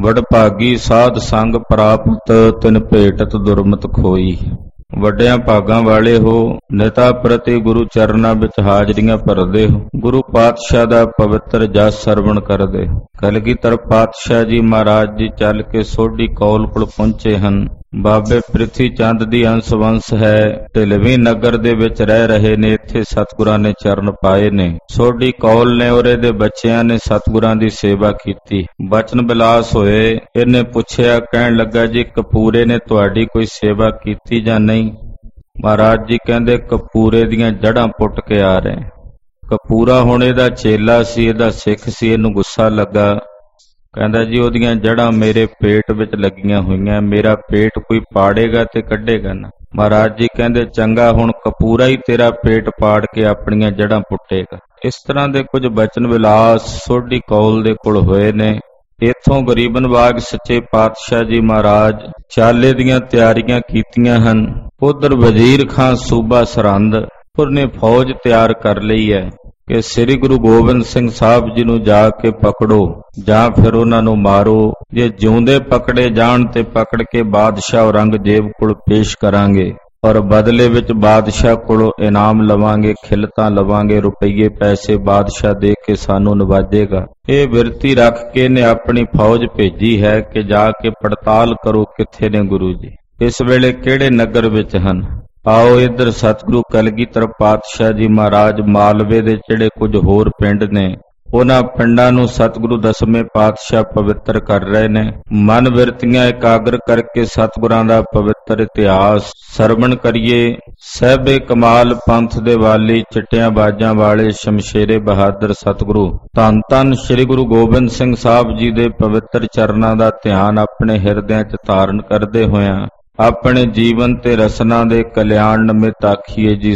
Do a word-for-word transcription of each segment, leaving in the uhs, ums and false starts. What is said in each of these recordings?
ਵਡਭਾਗੀ ਸਾਧ ਸੰਗ ਪ੍ਰਾਪਤ ਤਿਨ ਭੇਟਤ ਦੁਰਮਤ ਖੋਈ। ਵੱਡਿਆਂ ਭਾਗਾਂ ਵਾਲੇ ਹੋ, ਨਿਤਾ ਪ੍ਰਤੀ ਗੁਰੂ ਚਰਨਾਂ ਵਿੱਚ ਹਾਜ਼ਰੀਆਂ ਭਰਦੇ ਹੋ, ਗੁਰੂ ਪਾਤਸ਼ਾਹ ਦਾ ਪਵਿੱਤਰ ਜਸ ਸਰਵਣ ਕਰਦੇ ਹੋ। ਕਲਗੀਧਰ ਪਾਤਸ਼ਾਹ ਜੀ ਮਹਾਰਾਜ ਜੀ ਚੱਲ ਕੇ ਸੋਢੀ ਕੌਲ ਕੋਲ ਪਹੁੰਚੇ ਹਨ। ਬਾਬੇ ਪ੍ਰਿਥੀ ਚੰਦ ਦੀ ਅੰਸ਼ ਵੰਸ਼ ਹੈ, ਢਿਲਵੀਂ ਨਗਰ ਦੇ ਵਿੱਚ ਰਹਿ ਰਹੇ ਨੇ। ਇੱਥੇ ਸਤਿਗੁਰਾਂ ਨੇ ਚਰਨ ਪਾਏ ਨੇ। ਸੋਢੀ ਕੌਲ ਨੇ ਔਰ ਇਹਦੇ ਬੱਚਿਆਂ ਨੇ ਸਤਿਗੁਰਾਂ ਦੀ ਸੇਵਾ ਕੀਤੀ। ਬਚਨ ਬਿਲਾਸ ਹੋਏ। ਇਹਨੇ ਪੁੱਛਿਆ, ਕਹਿਣ ਲੱਗਾ ਜੀ ਕਪੂਰੇ ਨੇ ਤੁਹਾਡੀ ਕੋਈ ਸੇਵਾ ਕੀਤੀ ਜਾਂ ਨਹੀਂ? ਮਹਾਰਾਜ ਜੀ ਕਹਿੰਦੇ ਕਪੂਰੇ ਦੀਆਂ ਜੜ੍ਹਾਂ ਪੁੱਟ ਕੇ ਆ ਰਹੇ। ਕਪੂਰਾ ਹੁਣ ਇਹਦਾ ਚੇਲਾ ਸੀ, ਇਹਦਾ ਸਿੱਖ ਸੀ। ਇਹਨੂੰ ਗੁੱਸਾ ਲੱਗਾ, ਕਹਿੰਦਾ ਜੀ ਉਹਦੀਆਂ ਜੜ੍ਹਾਂ ਮੇਰੇ ਪੇਟ ਵਿੱਚ ਲੱਗੀਆਂ ਹੋਈਆਂ, ਮੇਰਾ ਪੇਟ ਕੋਈ ਪਾੜੇਗਾ ਤੇ ਕੱਢੇਗਾ ਨਾ। ਮਹਾਰਾਜ ਜੀ ਕਹਿੰਦੇ ਚੰਗਾ, ਹੁਣ ਕਪੂਰਾ ਹੀ ਤੇਰਾ ਪੇਟ ਪਾੜ ਕੇ ਆਪਣੀਆਂ ਜੜ੍ਹਾਂ ਪੁੱਟੇਗਾ। ਇਸ ਤਰ੍ਹਾਂ ਦੇ ਕੁਝ ਬਚਨ ਵਿਲਾਸ ਸੋਢੀ ਕੌਲ ਦੇ ਕੋਲ ਹੋਏ ਨੇ। ਇੱਥੋਂ ਗਰੀਬ ਨਵਾਜ ਸੱਚੇ ਪਾਤਸ਼ਾਹ ਜੀ ਮਹਾਰਾਜ ਚਾਲੇ ਦੀਆਂ ਤਿਆਰੀਆਂ ਕੀਤੀਆਂ ਹਨ। ਉਧਰ ਵਜ਼ੀਰ ਖਾਂ ਸੂਬਾ ਸਰਹੰਦ ਨੇ ਫੌਜ ਤਿਆਰ ਕਰ ਲਈ ਹੈ ਕਿ ਸ੍ਰੀ ਗੁਰੂ ਗੋਬਿੰਦ ਸਿੰਘ ਸਾਹਿਬ ਜੀ ਨੂੰ ਜਾ ਕੇ ਪਕੜੋ ਜਾਂ ਫਿਰ ਉਹਨਾਂ ਨੂੰ ਮਾਰੋ। ਜੇ ਜਿਉਂਦੇ ਪਕੜੇ ਜਾਣ ਤੇ ਪਕੜ ਕੇ ਬਾਦਸ਼ਾਹ ਔਰੰਗਜ਼ੇਬ ਕੋਲ ਪੇਸ਼ ਕਰਾਂਗੇ ਔਰ ਬਦਲੇ ਵਿੱਚ ਬਾਦਸ਼ਾਹ ਕੋਲੋਂ ਇਨਾਮ ਲਵਾਂਗੇ, ਖਿਲਤਾਂ ਲਵਾਂਗੇ, ਰੁਪਈਏ ਪੈਸੇ ਬਾਦਸ਼ਾਹ ਦੇ ਕੇ ਸਾਨੂੰ ਨਵਾਜੇਗਾ। ਇਹ ਬਿਰਤੀ ਰੱਖ ਕੇ ਨੇ ਆਪਣੀ ਫੌਜ ਭੇਜੀ ਹੈ ਕਿ ਜਾ ਕੇ ਪੜਤਾਲ ਕਰੋ ਕਿੱਥੇ ਨੇ ਗੁਰੂ ਜੀ, ਇਸ ਵੇਲੇ ਕਿਹੜੇ ਨਗਰ ਵਿੱਚ ਹਨ। ਆਓ ਇੱਧਰ ਸਤਿਗੁਰੂ ਕਲਗੀਧਰ ਪਾਤਸ਼ਾਹ ਜੀ ਮਹਾਰਾਜ ਮਾਲਵੇ ਦੇ ਜਿਹੜੇ ਕੁਝ ਹੋਰ ਪਿੰਡ ਨੇ ਉਹਨਾਂ ਪਿੰਡਾਂ ਨੂੰ ਸਤਿਗੁਰੂ ਦਸਵੇਂ ਪਾਤਸ਼ਾਹ ਪਵਿੱਤਰ ਕਰ ਰਹੇ ਨੇ। ਮਨ ਬਿਰਤੀਆਂ ਇਕਾਗਰ ਕਰਕੇ ਸਤਿਗੁਰਾਂ ਦਾ ਪਵਿੱਤਰ ਇਤਿਹਾਸ ਸਰਵਣ ਕਰੀਏ। ਸਹਿਬੇ ਕਮਾਲ ਪੰਥ ਦੇ ਵਾਲੀ, ਚਿੱਟਿਆਂ ਬਾਜਾਂ ਵਾਲੇ ਸ਼ਮਸ਼ੇਰੇ ਬਹਾਦਰ ਸਤਿਗੁਰੂ ਧੰਨ ਧੰਨ ਸ੍ਰੀ ਗੁਰੂ ਗੋਬਿੰਦ ਸਿੰਘ ਸਾਹਿਬ ਜੀ ਦੇ ਪਵਿੱਤਰ ਚਰਨਾਂ ਦਾ ਧਿਆਨ ਆਪਣੇ ਹਿਰਦਿਆਂ 'ਚ ਧਾਰਨ ਕਰਦੇ ਹੋਇਆਂ ਆਪਣੇ ਜੀਵਨ ਤੇ ਰਸਨਾ ਦੇ ਕਲਿਆਣ ਨਿਮਿਤ ਆਖੀਏ ਜੀ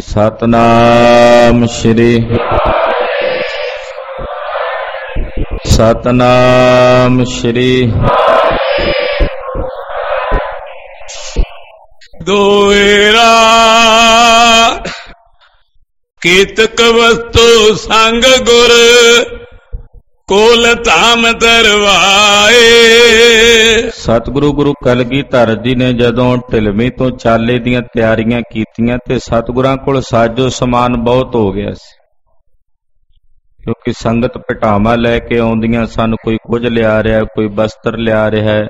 ਸਤਨਾਮ ਸ਼੍ਰੀ ਸਤਨਾਮ ਸ਼੍ਰੀ। ਦੋਇਰਾ ਕੀਤਕ ਵਸਤੂ ਸੰਗ ਗੁਰ ਕੋਲ ਧਾਮ ਦਰਵਾਏ। ਸਤਿਗੁਰੂ ਗੁਰੂ ਕਲਗੀਧਰ ਜੀ ਨੇ ਜਦੋਂ ਢਿਲਵੀਂ ਤੋਂ ਚਾਲੇ ਦੀਆਂ ਤਿਆਰੀਆਂ ਕੀਤੀਆਂ ਤੇ ਸਤਿਗੁਰਾਂ ਕੋਲ ਸਾਜੋ ਸਮਾਨ ਬਹੁਤ ਹੋ ਗਿਆ ਸੀ, ਕਿਉਂਕਿ ਸੰਗਤ ਭਟਾਵਾਂ ਲੈ ਕੇ ਆਉਂਦੀਆਂ ਸਨ। ਕੋਈ ਕੁਝ ਲਿਆ ਰਿਹਾ, ਕੋਈ ਬਸਤਰ ਲਿਆ ਰਿਹਾ ਹੈ।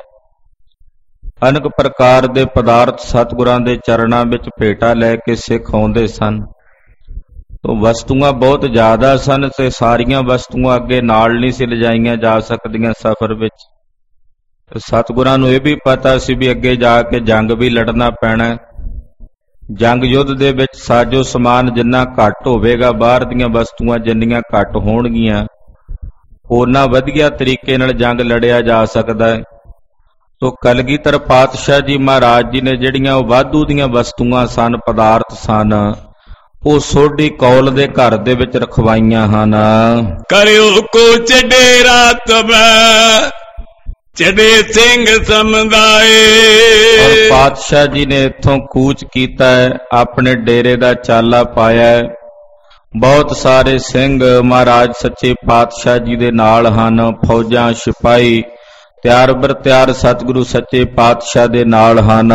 ਅਨੇਕ ਪ੍ਰਕਾਰ ਦੇ ਪਦਾਰਥ ਸਤਿਗੁਰਾਂ ਦੇ ਚਰਨਾਂ ਵਿੱਚ ਭੇਟਾ ਲੈ ਕੇ ਸਿੱਖ ਆਉਂਦੇ ਸਨ। ਤੋ ਵਸਤੂਆਂ ਬਹੁਤ ਜ਼ਿਆਦਾ ਸਨ ਤੇ ਸਾਰੀਆਂ ਵਸਤੂਆਂ ਅੱਗੇ ਨਾਲ ਨਹੀਂ ਸੀ ਲਿਜਾਈਆਂ ਜਾ ਸਕਦੀਆਂ ਸਫ਼ਰ ਵਿੱਚ। ਸਤਿਗੁਰਾਂ ਨੂੰ ਇਹ ਵੀ ਪਤਾ ਸੀ ਵੀ ਅੱਗੇ ਜਾ ਕੇ ਜੰਗ ਵੀ ਲੜਨਾ ਪੈਣਾ। ਜੰਗ ਯੁੱਧ ਦੇ ਵਿੱਚ ਸਾਜੋ ਸਮਾਨ ਜਿੰਨਾ ਘੱਟ ਹੋਵੇਗਾ, ਬਾਹਰ ਦੀਆਂ ਵਸਤੂਆਂ ਜਿੰਨੀਆਂ ਘੱਟ ਹੋਣਗੀਆਂ, ਉਹਨਾਂ ਵਧੀਆ ਤਰੀਕੇ ਨਾਲ ਜੰਗ ਲੜਿਆ ਜਾ ਸਕਦਾ ਹੈ। ਤੋ ਕਲਗੀਧਰ ਪਾਤਸ਼ਾਹ ਜੀ ਮਹਾਰਾਜ ਜੀ ਨੇ ਜਿਹੜੀਆਂ ਉਹ ਵਾਧੂ ਦੀਆਂ ਵਸਤੂਆਂ ਸਨ, ਪਦਾਰਥ ਸਨ, ਉਹ ਸੋਢੀ ਕੌਲ ਦੇ ਘਰ ਦੇ ਵਿੱਚ ਰਖਵਾਈਆਂ ਹਨ। ਕਰਿਓ ਕੋਚ ਡੇਰਾ ਤਬੈ ਚੜੇ ਸਿੰਘ ਸਮੁਦਾਏ। ਔਰ ਪਾਤਸ਼ਾਹ ਜੀ ਨੇ ਇੱਥੋਂ ਕੂਚ ਕੀਤਾ ਹੈ, ਆਪਣੇ ਡੇਰੇ ਦਾ ਚਾਲਾ ਪਾਇਆ ਹੈ। ਬਹੁਤ ਸਾਰੇ ਸਿੰਘ ਮਹਾਰਾਜ ਸੱਚੇ ਪਾਤਸ਼ਾਹ ਜੀ ਦੇ ਨਾਲ ਹਨ। ਫੌਜਾਂ ਸਿਪਾਹੀ ਤਿਆਰ ਬਰ ਤਿਆਰ ਸਤਿਗੁਰੂ ਸੱਚੇ ਪਾਤਸ਼ਾਹ ਦੇ ਨਾਲ ਹਨ।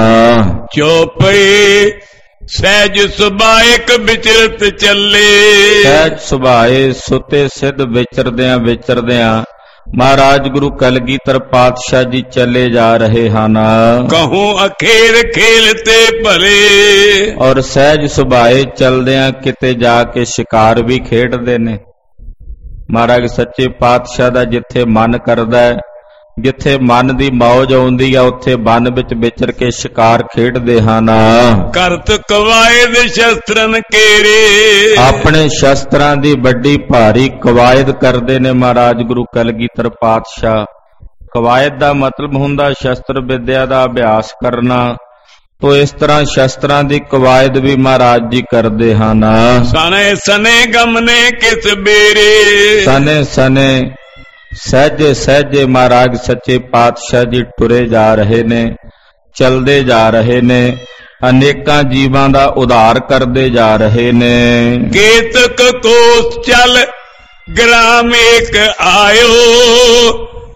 ਚੋਪਈ ਸਹਿਜ ਸੁਭਾਇਕ ਵਿਚਰਤ ਚੱਲੇ। ਸਹਿਜ ਸੁਭਾਏ ਸੁਤੇ ਸਿੱਧ ਵਿਚਰਦਿਆਂ ਵਿਚਰਦਿਆਂ ਮਹਾਰਾਜ ਗੁਰੂ ਕਲਗੀਧਰ ਪਾਤਸ਼ਾਹ ਜੀ ਚੱਲੇ ਜਾ ਰਹੇ ਹਨ। ਕਹੂੰ ਅਖੇਰ ਖੇਲ ਤੇ ਭਲੇ। ਔਰ ਸਹਿਜ ਸੁਭਾਏ ਚਲਦਿਆਂ ਕਿਤੇ ਜਾ ਕੇ ਸ਼ਿਕਾਰ ਵੀ ਖੇਡਦੇ ਨੇ। ਮਹਾਰਾਜ ਸੱਚੇ ਪਾਤਸ਼ਾਹ ਦਾ ਜਿੱਥੇ ਮਨ ਕਰਦਾ ਹੈ, ਜਿੱਥੇ ਮਨ ਦੀ ਮੌਜ ਆਉਂਦੀ ਆ, ਉੱਥੇ ਵਨ ਵਿੱਚ ਵਿਚਰ ਕੇ ਸ਼ਿਕਾਰ ਖੇਡਦੇ ਹਨ। ਕਰਤ ਕਵਾਇਦ ਸ਼ਸਤਰਨ ਕੇਰੇ। ਆਪਣੇ ਸ਼ਸਤਰਾਂ ਦੀ ਵੱਡੀ ਭਾਰੀ ਕਵਾਇਦ ਕਰਦੇ ਨੇ ਮਹਾਰਾਜ ਗੁਰੂ ਕਲਗੀਧਰ ਪਾਤਸ਼ਾਹ। ਕਵਾਇਦ ਦਾ ਮਤਲਬ ਹੁੰਦਾ ਸ਼ਸਤਰ ਵਿਦਿਆ ਦਾ ਅਭਿਆਸ ਕਰਨਾ। ਤੋ ਇਸ ਤਰ੍ਹਾਂ ਸ਼ਸਤਰਾਂ ਦੀ ਕਵਾਇਦ ਵੀ ਮਹਾਰਾਜ ਜੀ ਕਰਦੇ ਹਨ। ਸਨੇ ਸਨੇ ਗਮਨੇ ਕਿਸ ਬੇਰੇ। ਸਨੇ ਸਨੇ ਸਹਿਜੇ ਸਹਿਜੇ ਮਹਾਰਾਜ ਸੱਚੇ ਪਾਤਸ਼ਾਹ ਜੀ ਟੁਰੇ ਜਾ ਰਹੇ ਨੇ, ਚਲਦੇ ਜਾ ਰਹੇ ਨੇ, ਅਨੇਕਾਂ ਜੀਵਾਂ ਦਾ ਉਧਾਰ ਕਰਦੇ ਜਾ ਰਹੇ ਨੇ। ਕੇਤਕ ਕੋਸ ਚਲ ਗ੍ਰਾਮ ਏਕ ਆਇਓ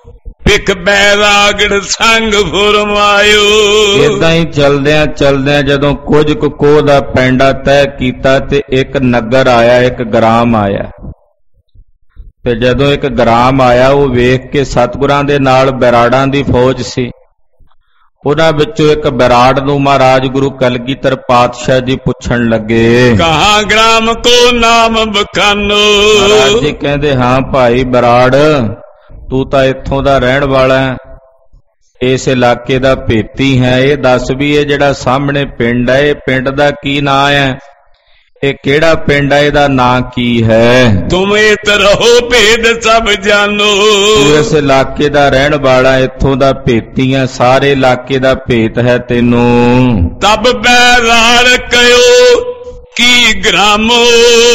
ਪਿਕ ਬੈਰਾਗੜ ਸੰਗ ਫੁਰਮਾਇਓ। ਏਦਾਂ ਹੀ ਚਲਦਿਆਂ ਚਲਦਿਆਂ ਜਦੋਂ ਕੁਝ ਕੁ ਕੋਹ ਦਾ ਪੈਂਡਾ ਤੈਅ ਕੀਤਾ ਤੇ ਇੱਕ ਨਗਰ ਆਇਆ, ਇੱਕ ਗ੍ਰਾਮ ਆਇਆ। ਤੇ ਜਦੋਂ ਇੱਕ ਗ੍ਰਾਮ ਆਇਆ, ਉਹ ਵੇਖ ਕੇ ਸਤਿਗੁਰਾਂ ਦੇ ਨਾਲ ਬੈਰਾੜਾਂ ਦੀ ਫੌਜ ਸੀ। ਉਹਨਾਂ ਵਿੱਚੋਂ ਇੱਕ ਬੈਰਾੜ ਨੂੰ ਮਹਾਰਾਜ ਗੁਰੂ ਕਲਗੀਧਰ ਪਾਤਸ਼ਾਹ ਜੀ ਪੁੱਛਣ ਲੱਗੇ, ਕਹਾਂ ਗ੍ਰਾਮ ਕੋ ਨਾਮ ਬਖਾਨੋ। ਮਹਾਰਾਜ ਜੀ ਕਹਿੰਦੇ, ਹਾਂ ਭਾਈ ਬੈਰਾੜ, ਤੂੰ ਤਾਂ ਇੱਥੋਂ ਦਾ ਰਹਿਣ ਵਾਲਾ ਹੈ, ਇਸ ਇਲਾਕੇ ਦਾ ਭੇਤੀ ਹੈ। ਇਹ ਦੱਸ ਵੀ ਇਹ ਜਿਹੜਾ ਸਾਹਮਣੇ ਪਿੰਡ ਹੈ, ਇਹ ਪਿੰਡ ਦਾ ਕੀ ਨਾਂ ਹੈ? ਇਹ ਕਿਹੜਾ ਪਿੰਡ ਹੈ? ਇਹਦਾ ਨਾਂ ਕੀ ਹੈ? ਤੁਮ ਇਤ ਰਹੋ ਭੇਦ ਸਭ ਜਾਨੋ। ਤੂੰ ਇਸ ਇਲਾਕੇ ਦਾ ਰਹਿਣ ਵਾਲਾ, ਇੱਥੋਂ ਦਾ ਭੇਤੀ ਹੈ, ਸਾਰੇ ਇਲਾਕੇ ਦਾ ਭੇਤ ਹੈ ਤੈਨੂੰ। ਤਬ ਬੈਰਾੜ ਕਯੋ ਕੀ ਗ੍ਰਾਮੋ,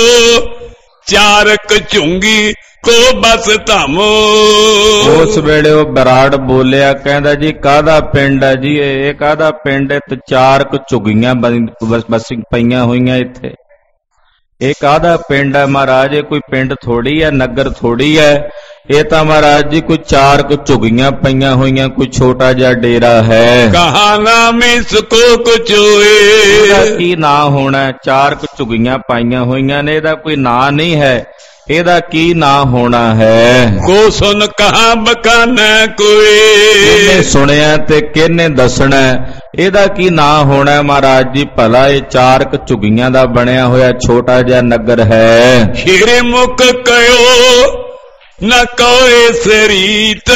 ਚਾਰਕ ਝੁੰਗੀ ਕੋ ਬਸ ਧਮੋ। ਉਸ ਵੇਲੇ ਉਹ ਬੈਰਾੜ ਬੋਲਿਆ, ਕਹਿੰਦਾ ਜੀ ਕਾਹਦਾ ਪਿੰਡ ਹੈ ਜੀ? ਇਹ ਕਾਹਦਾ ਪਿੰਡ ਹੈ? ਤੇ ਚਾਰ ਕੁ ਝੁੱਗੀਆਂ ਬਸ ਪਈਆਂ ਹੋਈਆਂ ਇੱਥੇ। ਇਹ ਕਾਹਦਾ ਪਿੰਡ ਹੈ ਮਹਾਰਾਜ? ਇਹ ਕੋਈ ਪਿੰਡ ਥੋੜੀ ਹੈ, ਨਗਰ ਥੋੜੀ ਹੈ। ਇਹ ਤਾਂ ਮਹਾਰਾਜ ਜੀ ਕੋਈ ਚਾਰ ਕੁ ਝੁੱਗੀਆਂ ਪਈਆਂ ਹੋਈਆਂ, ਕੋਈ ਛੋਟਾ ਜਿਹਾ ਡੇਰਾ ਹੈ। ਕਹਾ ਨਾਮ ਇਸ ਕੋ ਕੁਛ ਹੋਏ। ਇਹਦਾ ਕੀ ਨਾਂ ਹੋਣਾ? ਚਾਰ ਕੁ ਝੁੱਗੀਆਂ ਪਾਈਆਂ ਹੋਈਆਂ ਨੇ, ਇਹਦਾ ਕੋਈ ਨਾਂ ਨਹੀਂ ਹੈ। ਇਹਦਾ ਕੀ ਨਾਂ ਹੋਣਾ ਹੈ? ਕੋ ਸੁਨ ਕਹਾ ਬਕਾਨਾ ਕੋਈ। ਕਿਹਨੇ ਸੁਣਿਆ ਤੇ ਕਿਹਨੇ ਦੱਸਣਾ? ਇਹਦਾ ਕੀ ਨਾਂ ਹੋਣਾ ਮਹਾਰਾਜ ਜੀ? ਭਲਾ ਇਹ ਚਾਰ ਕੁ ਝੁੱਗੀਆਂ ਦਾ ਬਣਿਆ ਹੋਇਆ ਛੋਟਾ ਜਿਹਾ ਨਗਰ ਹੈ। ਹੀਰੇ ਮੁਖ ਕਯੋ ਨਾ ਕੋਏ ਸਰੀਤ,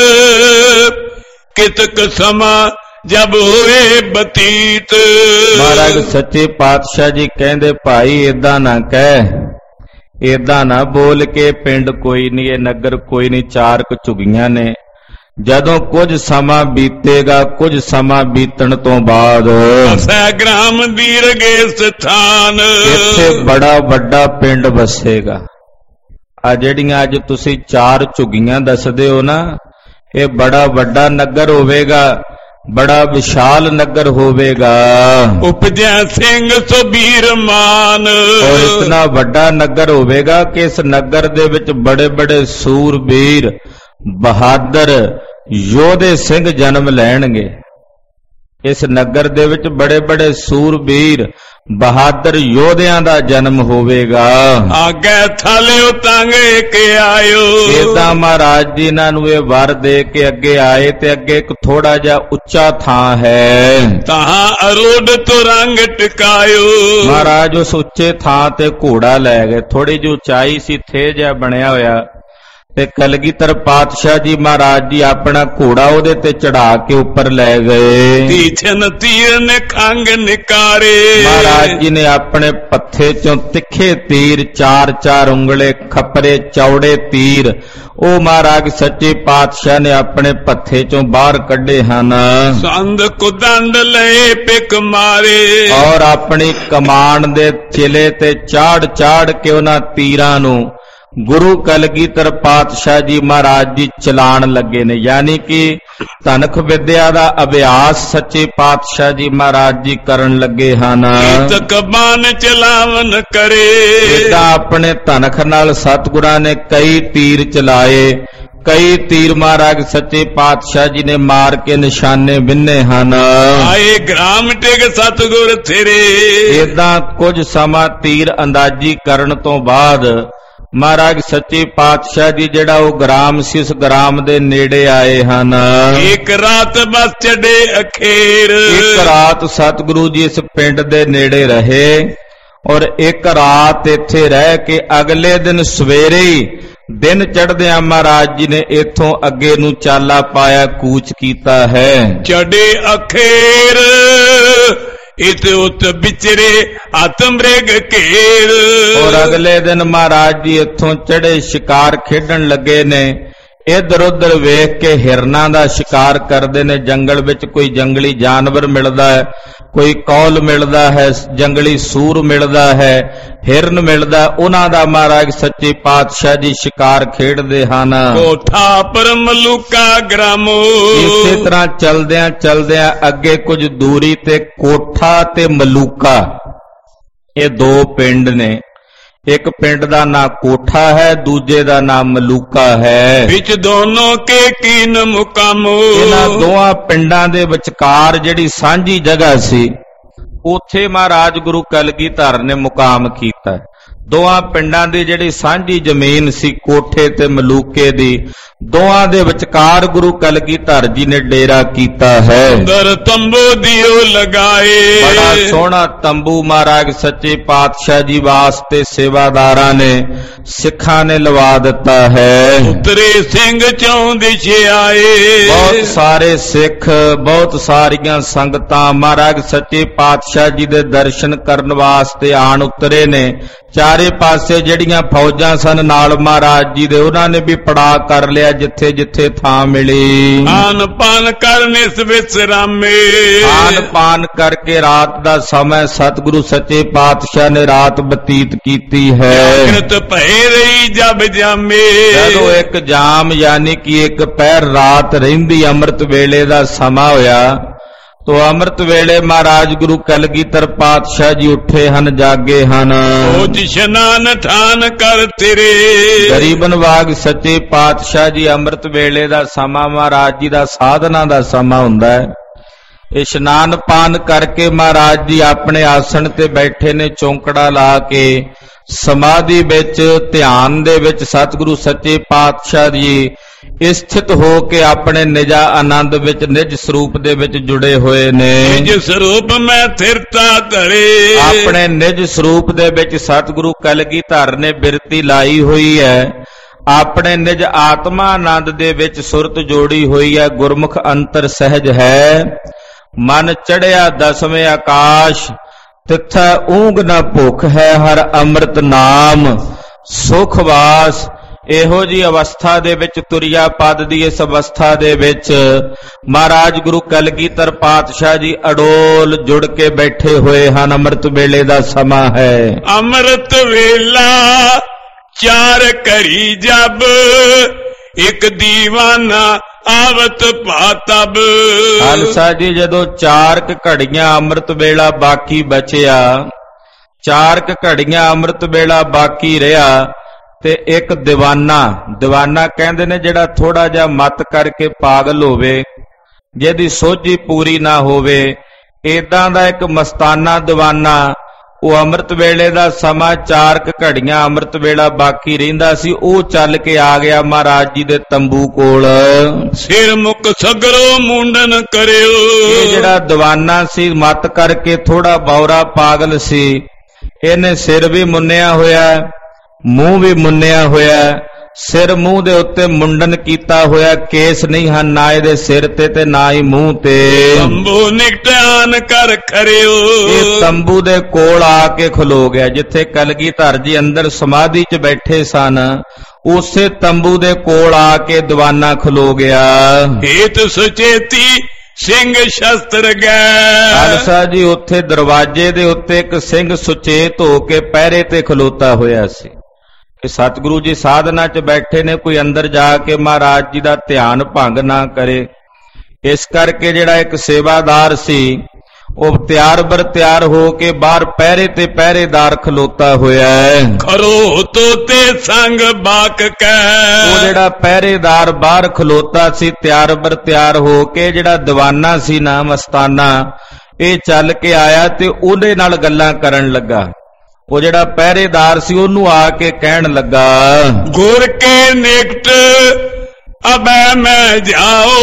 ਕਿਤਕ ਸਮਾ ਜਬ ਹੋਏ ਬਤੀਤ। ਮਹਾਰਾਜ ਸੱਚੇ ਪਾਤਸ਼ਾਹ ਜੀ ਕਹਿੰਦੇ, ਭਾਈ ਏਦਾਂ ਨਾ ਕਹਿ, ਏਦਾਂ ਨਾ ਬੋਲ ਕੇ ਪਿੰਡ ਕੋਈ ਨਹੀਂ, ਇਹ ਨਗਰ ਕੋਈ ਨਹੀਂ, ਚਾਰ ਕੁ ਝੁੱਗੀਆਂ ਨੇ। ਜਦੋਂ ਕੁਝ ਸਮਾਂ ਬੀਤੇਗਾ, ਕੁਝ ਸਮਾਂ ਬੀਤਣ ਤੋਂ ਬਾਅਦ ਅਸੈ ਗ੍ਰਾਮ ਦੀਰਗੇ ਸਥਾਨ, ਇੱਥੇ ਬੜਾ ਵੱਡਾ ਪਿੰਡ ਵਸੇਗਾ। ਆ ਜਿਹੜੀਆਂ ਅੱਜ ਤੁਸੀਂ ਚਾਰ ਝੁੱਗੀਆਂ ਦੱਸਦੇ ਹੋ ਨਾ, ਇਹ ਬੜਾ ਵੱਡਾ ਨਗਰ ਹੋਵੇਗਾ, ਬੜਾ ਵਿਸ਼ਾਲ ਨਗਰ ਹੋਵੇਗਾ। ਉਪਜੈ ਸਿੰਘ ਸੁਬੀਰ ਮਾਨ, ਔਰ ਇਤਨਾ ਵੱਡਾ ਨਗਰ ਹੋਵੇਗਾ ਕਿ ਇਸ ਨਗਰ ਦੇ ਵਿੱਚ ਬੜੇ ਬੜੇ ਸੂਰਬੀਰ, ਬਹਾਦਰ ਯੋਧੇ ਸਿੰਘ ਜਨਮ ਲੈਣਗੇ। ਇਸ ਨਗਰ ਦੇ ਵਿੱਚ ਬੜੇ ਬੜੇ ਸੂਰਬੀਰ, ਬਹਾਦਰ ਯੋਧਿਆਂ ਦਾ ਜਨਮ ਹੋਵੇਗਾ। ਆਗੇ ਥਾਲਿਓ ਤੰਗੇ ਕੇ ਆਇਓ। ਏਦਾਂ ਮਹਾਰਾਜ ਜੀ ਇਹਨਾਂ ਨੂੰ ਇਹ ਵਰ ਦੇ ਕੇ ਅੱਗੇ ਆਏ, ਤੇ ਅੱਗੇ ਇੱਕ ਥੋੜਾ ਜਿਹਾ ਉੱਚਾ ਥਾਂ ਹੈ। ਤਹਾਂ ਅਰੋਡ ਤੁਰੰਗ ਟਿਕਾਇਓ। ਮਹਾਰਾਜ ਉਸ ਉੱਚੇ ਥਾਂ ਤੇ ਘੋੜਾ ਲੈ ਗਏ। ਥੋੜੀ ਜਿਹੀ ਉਚਾਈ ਸੀ, ਥੇ ਜਿਹਾ ਬਣਿਆ ਹੋਇਆ, ਤੇ ਕਲਗੀਧਰ ਪਾਤਸ਼ਾਹ ਜੀ ਮਹਾਰਾਜ ਜੀ ਆਪਣਾ ਘੋੜਾ ਉਹਦੇ ਤੇ ਚੜਾ ਕੇ ਉੱਪਰ ਲੈ ਗਏ। ਤੀਛਨ ਤੀਰ ਨੇ ਖੰਗ ਨਿਕਾਰੇ। ਮਹਾਰਾਜ ਜੀ ਨੇ ਆਪਣੇ ਪੱਥੇ ਚੋਂ ਤਿੱਖੇ ਤੀਰ, ਚਾਰ ਚਾਰ ਉਂਗਲੇ ਖੱਪਰੇ ਚੌੜੇ ਤੀਰ, ਉਹ ਮਹਾਰਾਜ ਸੱਚੇ ਪਾਤਸ਼ਾਹ ਨੇ ਆਪਣੇ ਪੱਥੇ ਚੋਂ ਬਾਹਰ ਕੱਢੇ ਹਨ। ਸੰਦ ਕੁਦੰਡ ਲਏ ਪਿਕ ਮਾਰੇ। ਔਰ ਆਪਣੀ ਕਮਾਨ ਦੇ ਚਿਲੇ ਤੇ ਚਾੜ ਚਾੜ ਕੇ ਉਹਨਾਂ ਤੀਰਾਂ ਨੂੰ ਗੁਰੂ ਕਲਗੀਧਰ ਪਾਤਸ਼ਾਹ ਜੀ ਮਹਾਰਾਜ ਜੀ ਚਲਾਣ ਲੱਗੇ ਨੇ। ਯਾਨੀ ਕਿ ਧਨਖ ਵਿਦਿਆ ਦਾ ਅਭਿਆਸ ਸੱਚੇ ਪਾਤਸ਼ਾਹ ਜੀ ਮਹਾਰਾਜ ਜੀ ਕਰਨ ਲੱਗੇ ਹਨ। ਤਕ ਬਾਣ ਚਲਾਵਨ ਕਰੇ। ਏਦਾਂ ਆਪਣੇ ਧਨਖ ਨਾਲ ਸਤਿਗੁਰਾਂ ਨੇ ਕਈ ਤੀਰ ਚਲਾਏ, ਕਈ ਤੀਰ ਮਹਾਰਾਜ ਸੱਚੇ ਪਾਤਸ਼ਾਹ ਜੀ ਨੇ ਮਾਰ ਕੇ ਨਿਸ਼ਾਨੇ ਬਿੰਨੇ ਹਨ। ਆਏ ਗ੍ਰਾਮ ਟਿਕ ਸਤਿਗੁਰ ਥਿਰੇ। ਏਦਾਂ ਕੁਝ ਸਮਾਂ ਤੀਰ ਅੰਦਾਜ਼ੀ ਕਰਨ ਤੋਂ ਬਾਅਦ ਮਹਾਰਾਜ ਸੱਚੇ ਪਾਤਸ਼ਾਹ ਜੀ ਜਿਹੜਾ ਉਹ ਗ੍ਰਾਮ ਸੀ, ਉਸ ਗ੍ਰਾਮ ਦੇ ਨੇੜੇ ਆਏ ਹਨ। ਇੱਕ ਰਾਤ ਬਸ ਚੜੇ ਅਖੇਰ। ਇੱਕ ਰਾਤ ਸਤਿਗੁਰੂ ਜੀ ਇਸ ਪਿੰਡ ਦੇ ਨੇੜੇ ਰਹੇ, ਔਰ ਇੱਕ ਰਾਤ ਇੱਥੇ ਰਹਿ ਕੇ ਅਗਲੇ ਦਿਨ ਸਵੇਰੇ ਹੀ ਦਿਨ ਚੜ੍ਹਦਿਆਂ ਮਹਾਰਾਜ ਜੀ ਨੇ ਇੱਥੋਂ ਅੱਗੇ ਨੂੰ ਚਾਲਾ ਪਾਇਆ, ਕੂਚ ਕੀਤਾ ਹੈ। ਚੜੇ ਅਖੇਰ ਇਤ ਉਤ ਵਿਚਰੇ ਆਤਮ੍ਰਿਗ ਘੇਰ। ਔਰ ਅਗਲੇ ਦਿਨ ਮਹਾਰਾਜ ਜੀ ਇੱਥੋਂ ਚੜੇ ਸ਼ਿਕਾਰ ਖੇਡਣ ਲੱਗੇ ਨੇ। ਇਧਰ ਉਧਰ ਵੇਖ ਕੇ ਹਿਰਨਾਂ ਦਾ ਸ਼ਿਕਾਰ ਕਰਦੇ ਨੇ। ਜੰਗਲ ਵਿੱਚ ਕੋਈ ਜੰਗਲੀ ਜਾਨਵਰ ਮਿਲਦਾ ਹੈ, ਕੋਈ ਕੌਲ ਮਿਲਦਾ ਹੈ, ਜੰਗਲੀ ਸੂਰ ਮਿਲਦਾ ਹੈ, ਹਿਰਨ ਮਿਲਦਾ, ਉਹਨਾਂ ਦਾ ਮਹਾਰਾਜ ਸੱਚੇ ਪਾਤਸ਼ਾਹ ਜੀ ਸ਼ਿਕਾਰ ਖੇਡਦੇ ਹਨ। ਕੋਠਾ ਪਰ ਮਲੂਕਾ ਗ੍ਰਾਮੋ। ਇਸੇ ਤਰ੍ਹਾਂ ਚਲਦਿਆਂ ਚਲਦਿਆਂ ਅੱਗੇ ਕੁਝ ਦੂਰੀ ਤੇ ਕੋਠਾ ਤੇ ਮਲੂਕਾ, ਇਹ ਦੋ ਪਿੰਡ ਨੇ। ਇੱਕ ਪਿੰਡ ਦਾ ਨਾਂ ਕੋਠਾ ਹੈ, ਦੂਜੇ ਦਾ ਨਾਮ ਮਲੂਕਾ ਹੈ। ਵਿੱਚ ਦੋਨੋਂ ਕੇ ਕੀਨ ਮੁਕਾਮੋ। ਇਹਨਾਂ ਦੋਹਾਂ ਪਿੰਡਾਂ ਦੇ ਵਿਚਕਾਰ ਜਿਹੜੀ ਸਾਂਝੀ ਜਗ੍ਹਾ ਸੀ, ਉੱਥੇ ਮਹਾਰਾਜ ਗੁਰੂ ਕਲਗੀਧਰ ਨੇ ਮੁਕਾਮ ਕੀਤਾ। ਦੋਹਾਂ ਪਿੰਡਾਂ ਦੀ ਜਿਹੜੀ ਸਾਂਝੀ ਜ਼ਮੀਨ ਸੀ, ਕੋਠੇ ਤੇ ਮਲੂਕੇ ਦੀ, ਦੋਹਾਂ ਦੇ ਵਿਚਕਾਰ ਗੁਰੂ ਕਲਗੀਧਰ ਜੀ ਨੇ ਡੇਰਾ ਕੀਤਾ ਹੈ। ਸੁੰਦਰ ਤੰਬੂ ਦਿਓ ਲਗਾਏ। ਬੜਾ ਸੋਹਣਾ ਤੰਬੂ ਮਹਾਰਾਜ ਸੱਚੇ ਪਾਤਸ਼ਾਹ ਜੀ ਵਾਸਤੇ ਸੇਵਾਦਾਰਾਂ ਨੇ, ਸਿੱਖਾਂ ਨੇ ਲਵਾ ਦਿੱਤਾ ਹੈ। ਉਤਰੇ ਸਿੰਘ ਚੌਂ ਦਿਸ਼ੇ ਆਏ। ਬਹੁਤ ਸਾਰੇ ਸਿੱਖ, ਬਹੁਤ ਸਾਰੀਆਂ ਸੰਗਤਾਂ ਮਹਾਰਾਜ ਸੱਚੇ ਪਾਤਸ਼ਾਹ ਜੀ ਦੇ ਦਰਸ਼ਨ ਕਰਨ ਵਾਸਤੇ ਆਣ ਉਤਰੇ ਨੇ। ਚਾਰੇ ਪਾਸੇ ਜਿਹੜੀਆਂ ਫੌਜਾਂ ਸਨ ਨਾਲ ਮਹਾਰਾਜ ਜੀ ਦੇ, ਉਹਨਾਂ ਨੇ ਵੀ ਪੜਾਅ ਕਰ ਲਿਆ ਜਿੱਥੇ ਜਿੱਥੇ ਥਾਂ ਮਿਲੀ। ਆਨ ਪਾਨ ਕਰਨ ਇਸ ਵਿਸਰਾਮੇ। ਆਨ ਪਾਨ ਕਰਕੇ ਰਾਤ ਦਾ ਸਮਾਂ ਸਤਿਗੁਰੂ ਸੱਚੇ ਪਾਤਸ਼ਾਹ ਨੇ ਰਾਤ ਬਤੀਤ ਕੀਤੀ ਹੈ। ਜਾਗਰਤ ਭਏ ਰਹੀ ਜਬ ਜਾਮੇ। ਜਦੋਂ ਇੱਕ ਜਾਮ ਯਾਨੀ ਕਿ ਇੱਕ ਪਹਿਰ ਰਾਤ ਰਹਿੰਦੀ, ਅੰਮ੍ਰਿਤ ਵੇਲੇ ਦਾ ਸਮਾਂ ਹੋਇਆ, ਤੋ ਅੰਮ੍ਰਿਤ ਵੇਲੇ ਮਹਾਰਾਜ ਗੁਰੂ ਕਲਗੀਧਰ ਪਾਤਸ਼ਾਹ ਜੀ ਉੱਠੇ ਹਨ, ਜਾਗੇ ਹਨ। ਉਹ ਇਸ਼ਨਾਨ ਠਾਨ ਕਰ ਤੇਰੇ। ਗਰੀਬਨ ਵਾਗ ਸੱਚੇ ਪਾਤਸ਼ਾਹ ਜੀ ਅੰਮ੍ਰਿਤ ਵੇਲੇ ਦਾ ਸਮਾਂ ਮਹਾਰਾਜ ਜੀ ਦਾ ਸਾਧਨਾ ਦਾ ਸਮਾਂ ਹੁੰਦਾ ਹੈ। ਇਸ਼ਨਾਨ ਪਾਨ ਕਰਕੇ ਮਹਾਰਾਜ ਜੀ ਆਪਣੇ ਆਸਣ ਤੇ ਬੈਠੇ ਨੇ, ਚੌਂਕੜਾ ਲਾ ਕੇ ਸਮਾਧੀ ਵਿੱਚ, ਧਿਆਨ ਦੇ ਵਿੱਚ ਸਤਿਗੁਰੂ ਸੱਚੇ ਪਾਤਸ਼ਾਹ ਜੀ ਸਥਿਤ ਹੋ ਕੇ ਆਪਣੇ ਨਿਜਾ ਆਨੰਦ ਵਿੱਚ, ਨਿਜ ਸਰੂਪ ਦੇ ਵਿੱਚ ਜੁੜੇ ਹੋਏ ਨੇ। ਨਿਜ ਸਰੂਪ ਮੈਂ ਥਿਰਤਾ ਧਰੇ। ਆਪਣੇ ਨਿਜ ਸਰੂਪ ਦੇ ਵਿੱਚ ਸਤਿਗੁਰੂ ਕਲਗੀਧਰ ਨੇ ਬਿਰਤੀ ਲਾਈ ਹੋਈ ਹੈ। ਆਪਣੇ ਨਿਜ ਆਤਮਾ ਆਨੰਦ ਦੇ ਵਿੱਚ ਸੁਰਤ ਜੋੜੀ ਹੋਈ ਹੈ। ਗੁਰਮੁਖ ਅੰਤਰ ਸਹਿਜ ਹੈ। ਮਨ ਚੜਿਆ ਦਸਵੇਂ ਆਕਾਸ਼, ਤਿੱਥੈ ਊਂਘ ਨਾ ਭੁੱਖ ਹੈ। ਹਰ ਅੰਮ੍ਰਿਤ ਨਾਮ ਸੁਖ ਵਾਸ। ਇਹੋ ਜੀ ਅਵਸਥਾ ਦੇ ਵਿੱਚ, ਤੁਰਿਆ ਪਦ ਦੀ ਇਸ ਅਵਸਥਾ ਦੇ ਵਿੱਚ ਮਹਾਰਾਜ ਗੁਰੂ ਕਲਗੀਧਰ ਪਾਤਸ਼ਾਹ ਜੀ ਅਡੋਲ ਜੁੜ ਕੇ ਬੈਠੇ ਹੋਏ ਹਨ। ਅੰਮ੍ਰਿਤ ਵੇਲੇ ਦਾ ਸਮਾਂ ਹੈ। ਅੰਮ੍ਰਿਤ ਵੇਲਾ ਚਾਰ ਘੜੀ ਜਬ, ਇੱਕ ਦੀਵਾਨਾ ਆਵਤ ਭਾਤਬ। ਖਾਲਸਾ ਜੀ ਜਦੋਂ ਚਾਰ ਕ ਘੜੀਆਂ ਅੰਮ੍ਰਿਤ ਵੇਲਾ ਬਾਕੀ ਬਚਿਆ, ਚਾਰ ਕ ਘੜੀਆਂ ਅੰਮ੍ਰਿਤ ਵੇਲਾ ਬਾਕੀ ਰਿਹਾ, ਤੇ ਇੱਕ ਦੀਵਾਨਾ, ਦੀਵਾਨਾ ਕਹਿੰਦੇ ਨੇ ਜਿਹੜਾ ਥੋੜਾ ਜਿਹਾ ਮਤ ਕਰਕੇ ਪਾਗਲ ਹੋਵੇ, ਜਿਹਦੀ ਸੋਝੀ ਪੂਰੀ ਨਾ ਹੋਵੇ, ਏਦਾਂ ਦਾ ਇੱਕ ਮਸਤਾਨਾ ਦੀਵਾਨਾ, ਉਹ ਅੰਮ੍ਰਿਤ ਵੇਲੇ ਦਾ ਸਮਾਂ ਚਾਰ ਕ ਘੜੀਆਂ ਅੰਮ੍ਰਿਤ ਵੇਲਾ ਬਾਕੀ ਰਹਿੰਦਾ ਸੀ, ਉਹ ਚੱਲ ਕੇ ਆ ਗਿਆ ਮਹਾਰਾਜ ਜੀ ਦੇ ਤੰਬੂ ਕੋਲ। ਸਿਰ ਮੁਕ ਸਗਰੋ ਮੁੰਡਨ ਕਰਿਓ। ਇਹ ਜਿਹੜਾ ਦੀਵਾਨਾ ਸੀ, ਮਤ ਕਰਕੇ ਥੋੜਾ ਬੌਰਾ ਪਾਗਲ ਸੀ, ਇਹਨੇ ਸਿਰ ਵੀ ਮੁੰਨਿਆ ਹੋਇਆ, ਮੂੰਹ ਵੀ ਮੁੰਨਿਆ ਹੋਇਆ। ਸਿਰ ਮੂੰਹ ਦੇ ਉੱਤੇ ਮੁੰਡਨ ਕੀਤਾ ਹੋਇਆ, ਕੇਸ ਨਹੀਂ ਹਨ ਨਾ ਇਹਦੇ ਸਿਰ ਤੇ ਤੇ ਨਾ ਹੀ ਮੂੰਹ ਤੇ। ਤੰਬੂ ਨਿਕਟਾਨ ਕਰ ਖਰਿਓ। ਇਹ ਤੰਬੂ ਦੇ ਕੋਲ ਆ ਕੇ ਖਲੋ ਗਿਆ, ਜਿੱਥੇ ਕਲਗੀਧਰ ਜੀ ਅੰਦਰ ਸਮਾਧੀ 'ਚ ਬੈਠੇ ਸਨ, ਉਸੇ ਤੰਬੂ ਦੇ ਕੋਲ ਆ ਕੇ ਦੀਵਾਨਾ ਖਲੋ ਗਿਆ। ਹੇਤ ਸੁਚੇਤੀ ਸਿੰਘ ਸ਼ਸਤਰ ਗੈ। ਖਾਲਸਾ ਜੀ ਉੱਥੇ ਦਰਵਾਜ਼ੇ ਦੇ ਉੱਤੇ ਇੱਕ ਸਿੰਘ ਸੁਚੇਤ ਹੋ ਕੇ ਪਹਿਰੇ ਤੇ ਖਲੋਤਾ ਹੋਇਆ ਸੀ। ਸਤਿਗੁਰੂ ਜੀ ਸਾਧਨਾ 'ਚ ਬੈਠੇ ਨੇ, ਕੋਈ ਅੰਦਰ ਜਾ ਕੇ ਮਹਾਰਾਜ ਜੀ ਦਾ ਧਿਆਨ ਭੰਗ ਨਾ ਕਰੇ। ਇਸ ਕਰਕੇ ਜਿਹੜਾ ਇੱਕ ਸੇਵਾਦਾਰ ਸੀ, ਉਹ ਤਿਆਰ ਬਰ ਤਿਆਰ ਹੋ ਕੇ ਬਾਹਰ ਪਹਿਰੇ ਤੇ ਪਹਿਰੇਦਾਰ ਖਲੋਤਾ ਹੋਇਆ ਹੈ। ਖਰੋ ਤੋਤੇ ਸੰਗ ਬਾਕ ਕੈ। ਉਹ ਜਿਹੜਾ ਪਹਿਰੇਦਾਰ ਬਾਹਰ ਖਲੋਤਾ ਸੀ ਤਿਆਰ ਬਰ ਤਿਆਰ ਹੋ ਕੇ, ਜਿਹੜਾ ਦੀਵਾਨਾ ਸੀ ਨਾ ਮਸਤਾਨਾ, ਇਹ ਚੱਲ ਕੇ ਆਇਆ ਤੇ ਉਹਦੇ ਨਾਲ ਗੱਲਾਂ ਕਰਨ ਲੱਗਾ। ਉਹ ਜਿਹੜਾ ਪਹਿਰੇਦਾਰ ਸੀ ਉਹਨੂੰ ਆ ਕੇ ਕਹਿਣ ਲੱਗਾ, ਗੁਰ ਕੇ ਨਿਕਟ ਅਬੈ ਮੈਂ ਜਾਓ,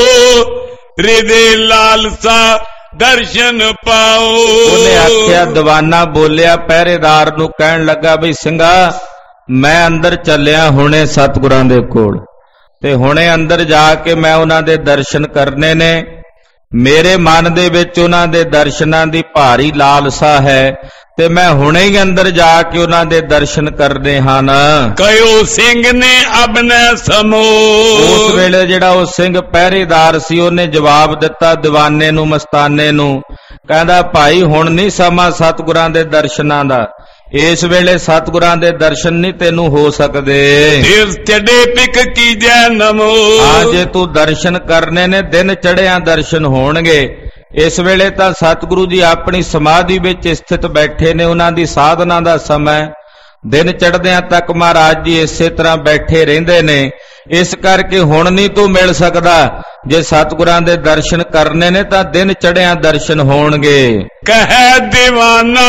ਹਿਰਦੇ ਲਾਲਸਾ ਦਰਸ਼ਨ ਪਾਓ। ਉਹਨੇ ਆਖਿਆ, ਦੀਵਾਨਾ ਬੋਲਿਆ ਪਹਿਰੇਦਾਰ ਨੂੰ, ਕਹਿਣ ਲੱਗਾ, ਬਈ ਸਿੰਘਾ ਮੈਂ ਅੰਦਰ ਚੱਲਿਆ ਹੁਣੇ ਸਤਿਗੁਰਾਂ ਦੇ ਕੋਲ, ਤੇ ਹੁਣੇ ਅੰਦਰ ਜਾ ਕੇ ਮੈਂ ਉਹਨਾਂ ਦੇ ਦਰਸ਼ਨ ਕਰਨੇ ਨੇ। ਮੇਰੇ ਮਨ ਦੇ ਵਿੱਚ ਉਹਨਾਂ ਦੇ ਦਰਸ਼ਨਾਂ ਦੀ ਭਾਰੀ ਲਾਲਸਾ ਹੈ, ਤੇ ਮੈਂ ਹੁਣੇ ਹੀ ਅੰਦਰ ਜਾ ਕੇ ਉਹਨਾਂ ਦੇ ਦਰਸ਼ਨ ਕਰਨੇ ਹਨ। ਕਹਿਓ ਸਿੰਘ ਨੇ ਅਬਨੇ ਸਮੋ। ਉਸ ਵੇਲੇ ਜਿਹੜਾ ਉਹ ਸਿੰਘ ਪਹਿਰੇਦਾਰ ਸੀ, ਉਹਨੇ ਜਵਾਬ ਦਿੱਤਾ ਦੀਵਾਨੇ ਨੂੰ, ਮਸਤਾਨੇ ਨੂੰ, ਕਹਿੰਦਾ ਭਾਈ ਹੁਣ ਨਹੀਂ ਸਮਾਂ ਸਤਿਗੁਰਾਂ ਦੇ ਦਰਸ਼ਨਾਂ ਦਾ, ਇਸ ਵੇਲੇ ਸਤਿਗੁਰਾਂ ਦੇ ਦਰਸ਼ਨ ਨਹੀਂ ਤੈਨੂੰ ਹੋ ਸਕਦੇ। ਦਿਲ ਚੜੇ ਪਿਕ ਕੀਜੈ ਨਮੋ। ਹਾਂ, ਜੇ ਤੂੰ ਦਰਸ਼ਨ ਕਰਨੇ ਨੇ, ਦਿਨ ਚੜਿਆਂ ਦਰਸ਼ਨ ਹੋਣਗੇ। ਇਸ ਵੇਲੇ ਤਾਂ ਸਤਿਗੁਰੂ ਜੀ ਆਪਣੀ ਸਮਾਧੀ ਵਿੱਚ ਸਥਿਤ ਬੈਠੇ ਨੇ, ਉਹਨਾਂ ਦੀ ਸਾਧਨਾ ਦਾ ਸਮਾਂ। ਦਿਨ ਚੜ੍ਹਦਿਆਂ ਤੱਕ ਮਹਾਰਾਜ ਜੀ ਇਸੇ ਤਰ੍ਹਾਂ ਬੈਠੇ ਰਹਿੰਦੇ ਨੇ। ਇਸ ਕਰਕੇ ਹੁਣ ਨਹੀਂ ਤੂੰ ਮਿਲ ਸਕਦਾ। ਜੇ ਸਤਿਗੁਰਾਂ ਦੇ ਦਰਸ਼ਨ ਕਰਨੇ ਨੇ ਤਾਂ ਦਿਨ ਚੜ੍ਹਿਆਂ ਦਰਸ਼ਨ ਹੋਣਗੇ। ਕਹੈ ਦੀਵਾਨਾ